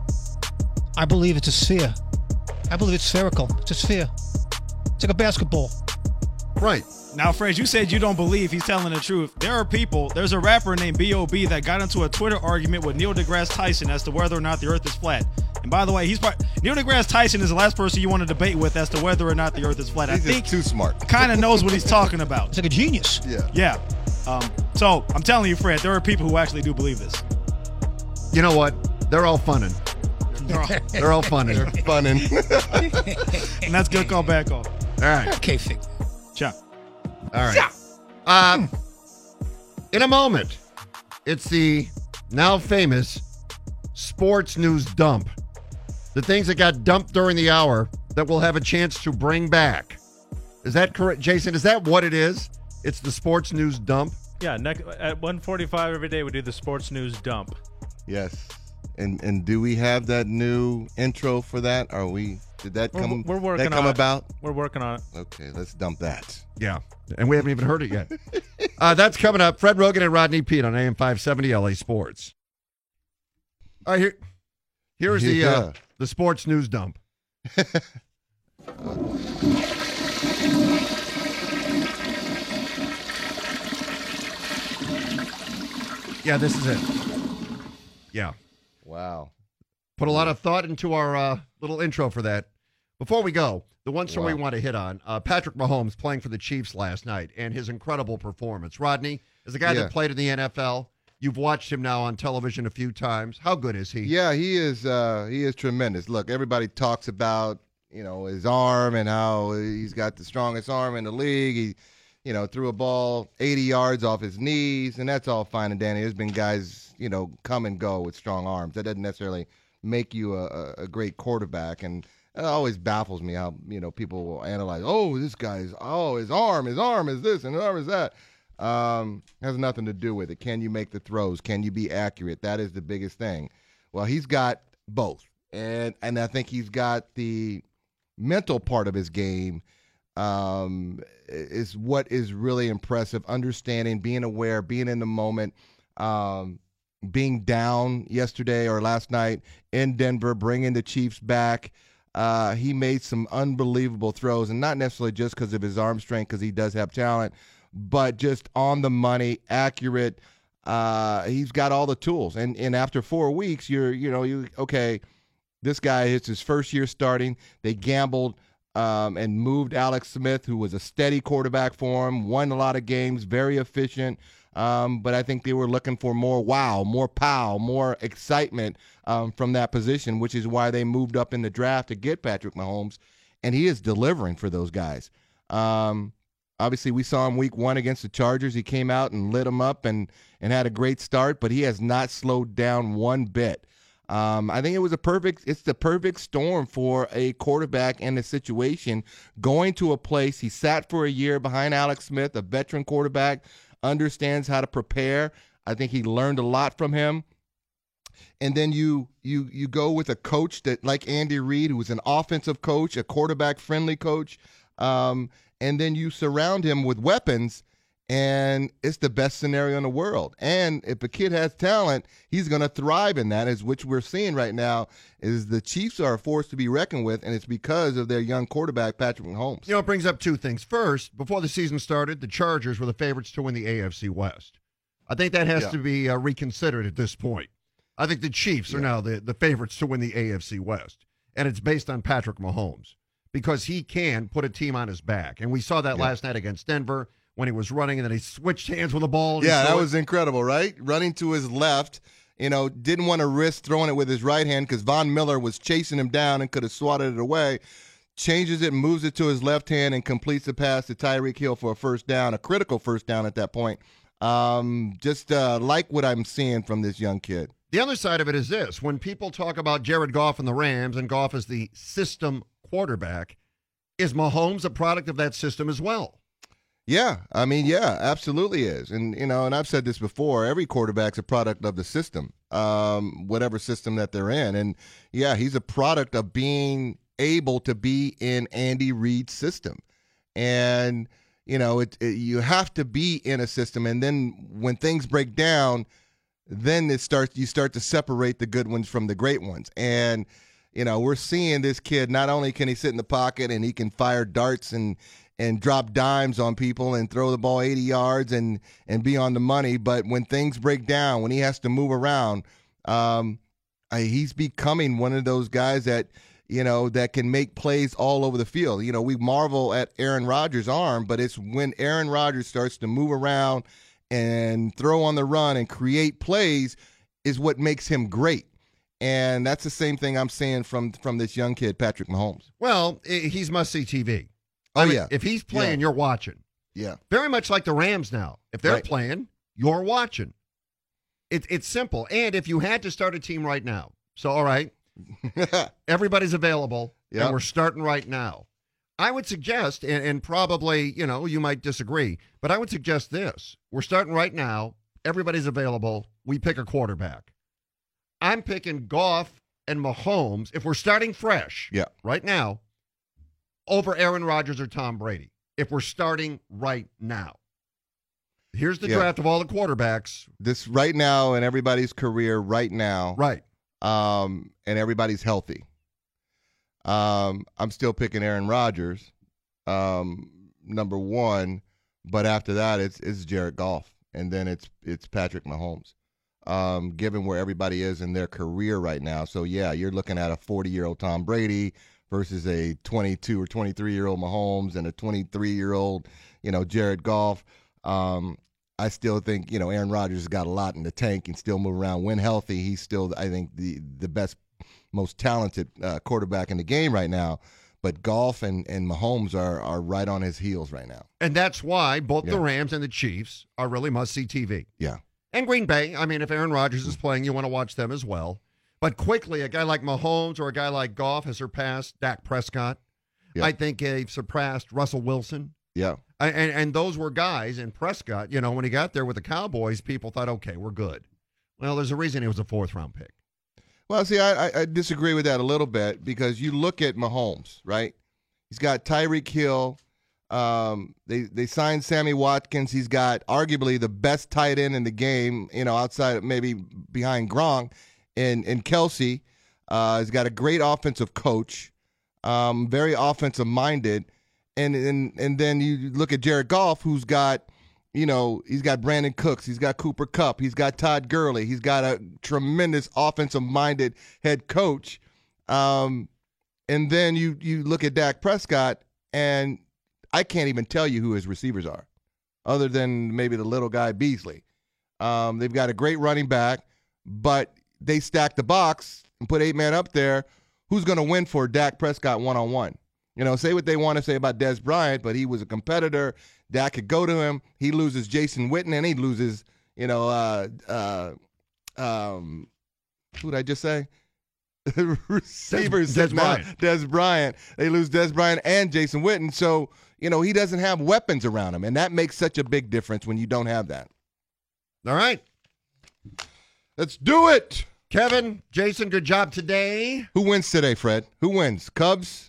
I believe it's a sphere. I believe it's spherical. It's a sphere. It's like a basketball. Right. Now, Fred, you said you don't believe he's telling the truth. There's a rapper named B.O.B. that got into a Twitter argument with Neil deGrasse Tyson as to whether or not the earth is flat. And by the way, Neil deGrasse Tyson is the last person you want to debate with as to whether or not the earth is flat. He's I think just too smart. Kind of knows what he's talking about. It's like a genius. Yeah. So I'm telling you, Fred, there are people who actually do believe this. You know what? They're all funning. They're all funning. They're funning. And that's good call, bad call. All right. Okay, Fig. Ciao. All right. In a moment, it's the now famous sports news dump. The things that got dumped during the hour that we'll have a chance to bring back. Is that correct, Jason? Is that what it is? It's the sports news dump? Yeah, at 1:45 every day we do the sports news dump. Yes. And do we have that new intro for that? Did that come? We're working that come on about? It. We're working on it. Okay, let's dump that. Yeah, and we haven't even heard it yet. That's coming up. Fred Rogan and Rodney Peete on AM 570 LA Sports. All right, here's the sports news dump. Yeah, this is it. Yeah. Wow. Put a lot of thought into our little intro for that. Before we go, the one story we want to hit on, Patrick Mahomes playing for the Chiefs last night and his incredible performance. Rodney, as a guy that played in the NFL, you've watched him now on television a few times. How good is he? Yeah, he is tremendous. Look, everybody talks about, his arm and how he's got the strongest arm in the league. He, threw a ball 80 yards off his knees, and that's all fine and dandy. There's been guys, come and go with strong arms. That doesn't necessarily make you a great quarterback. And it always baffles me how, people will analyze, his arm is this and his arm is that. Has nothing to do with it. Can you make the throws? Can you be accurate? That is the biggest thing. Well, he's got both. And I think he's got the mental part of his game is what is really impressive. Understanding, being aware, being in the moment, being down yesterday or last night in Denver, bringing the Chiefs back. He made some unbelievable throws, and not necessarily just because of his arm strength, because he does have talent, but just on the money, accurate. He's got all the tools. And after 4 weeks, okay, this guy, it's his first year starting. They gambled and moved Alex Smith, who was a steady quarterback for him, won a lot of games, very efficient. But I think they were looking for more wow, more pow, more excitement from that position, which is why they moved up in the draft to get Patrick Mahomes. And he is delivering for those guys. Obviously, we saw him week 1 against the Chargers. He came out and lit them up and had a great start, but he has not slowed down one bit. I think it's the perfect storm for a quarterback in this situation. Going to a place, he sat for a year behind Alex Smith, a veteran quarterback, understands how to prepare. I think he learned a lot from him. And then you go with a coach that like Andy Reid, who is an offensive coach, a quarterback-friendly coach, and then you surround him with weapons, and it's the best scenario in the world. And if a kid has talent, he's going to thrive in that, as which we're seeing right now is the Chiefs are a force to be reckoned with, and it's because of their young quarterback, Patrick Mahomes. You know, it brings up two things. First, before the season started, the Chargers were the favorites to win the AFC West. I think that has to be reconsidered at this point. I think the Chiefs are now the favorites to win the AFC West, and it's based on Patrick Mahomes because he can put a team on his back. And we saw that last night against Denver when he was running, and then he switched hands with the ball. Yeah, that was incredible, right? Running to his left, didn't want to risk throwing it with his right hand because Von Miller was chasing him down and could have swatted it away. Changes it, moves it to his left hand, and completes the pass to Tyreek Hill for a first down, a critical first down at that point. Just like what I'm seeing from this young kid. The other side of it is this. When people talk about Jared Goff and the Rams, and Goff is the system quarterback, is Mahomes a product of that system as well? Yeah, absolutely is. And, and I've said this before, every quarterback's a product of the system, whatever system that they're in. And, yeah, he's a product of being able to be in Andy Reid's system. And, you have to be in a system. And then when things break down, then you start to separate the good ones from the great ones. And, we're seeing this kid, not only can he sit in the pocket and he can fire darts and drop dimes on people and throw the ball 80 yards and be on the money, but when things break down, when he has to move around, he's becoming one of those guys that, that can make plays all over the field. We marvel at Aaron Rodgers' arm, but it's when Aaron Rodgers starts to move around and throw on the run and create plays is what makes him great. And that's the same thing I'm saying from this young kid, Patrick Mahomes. Well, he's must-see TV. Yeah. If he's playing, you're watching. Yeah. Very much like the Rams now. If they're playing, you're watching. It's simple. And if you had to start a team right now, so all right, everybody's available, and we're starting right now. I would suggest, and probably, you might disagree, but I would suggest this. We're starting right now. Everybody's available. We pick a quarterback. I'm picking Goff and Mahomes, if we're starting fresh right now, over Aaron Rodgers or Tom Brady, if we're starting right now. Here's the draft of all the quarterbacks. This right now in everybody's career right now. Right. And everybody's healthy. I'm still picking Aaron Rodgers, number one, but after that it's Jared Goff, and then it's Patrick Mahomes. Given where everybody is in their career right now. So, you're looking at a 40-year-old Tom Brady versus a 22 or 23-year-old Mahomes and a 23-year-old, Jared Goff. I still think, Aaron Rodgers has got a lot in the tank and still move around. When healthy, he's still, I think, the best, most talented quarterback in the game right now. But Goff and Mahomes are right on his heels right now. And that's why both the Rams and the Chiefs are really must-see TV. Yeah. And Green Bay, if Aaron Rodgers is playing, you want to watch them as well. But quickly, a guy like Mahomes or a guy like Goff has surpassed Dak Prescott. Yeah. I think they've surpassed Russell Wilson. Yeah. And those were guys, and Prescott, when he got there with the Cowboys, people thought, okay, we're good. Well, there's a reason he was a fourth-round pick. Well, see, I disagree with that a little bit because you look at Mahomes, right? He's got Tyreek Hill. They signed Sammy Watkins. He's got arguably the best tight end in the game, outside maybe behind Gronk and Kelsey. He's got a great offensive coach, very offensive minded. And then you look at Jared Goff, who's got, he's got Brandon Cooks, he's got Cooper Kupp, he's got Todd Gurley, he's got a tremendous offensive minded head coach. And then you look at Dak Prescott, and I can't even tell you who his receivers are, other than maybe the little guy Beasley. They've got a great running back, but they stack the box and put 8 men up there. Who's going to win for Dak Prescott one-on-one? Say what they want to say about Dez Bryant, but he was a competitor. Dak could go to him. He loses Jason Witten, and he loses, who did I just say? Receivers. Dez Bryant. They lose Dez Bryant and Jason Witten. So, he doesn't have weapons around him, and that makes such a big difference when you don't have that. All right. Let's do it. Kevin, Jason, good job today. Who wins today, Fred? Who wins? Cubs?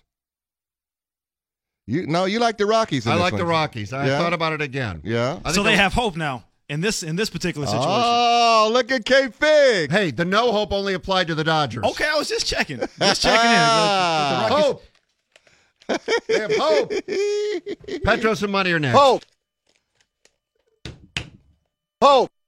You like the Rockies. I like the Rockies. I thought about it again. Yeah. So they have hope now in this particular situation. Oh, look at K-Fig. Hey, the no hope only applied to the Dodgers. Okay, I was just checking. Just checking in. The Rockies. Hope. They have hope. Petros and Money are next. Hope.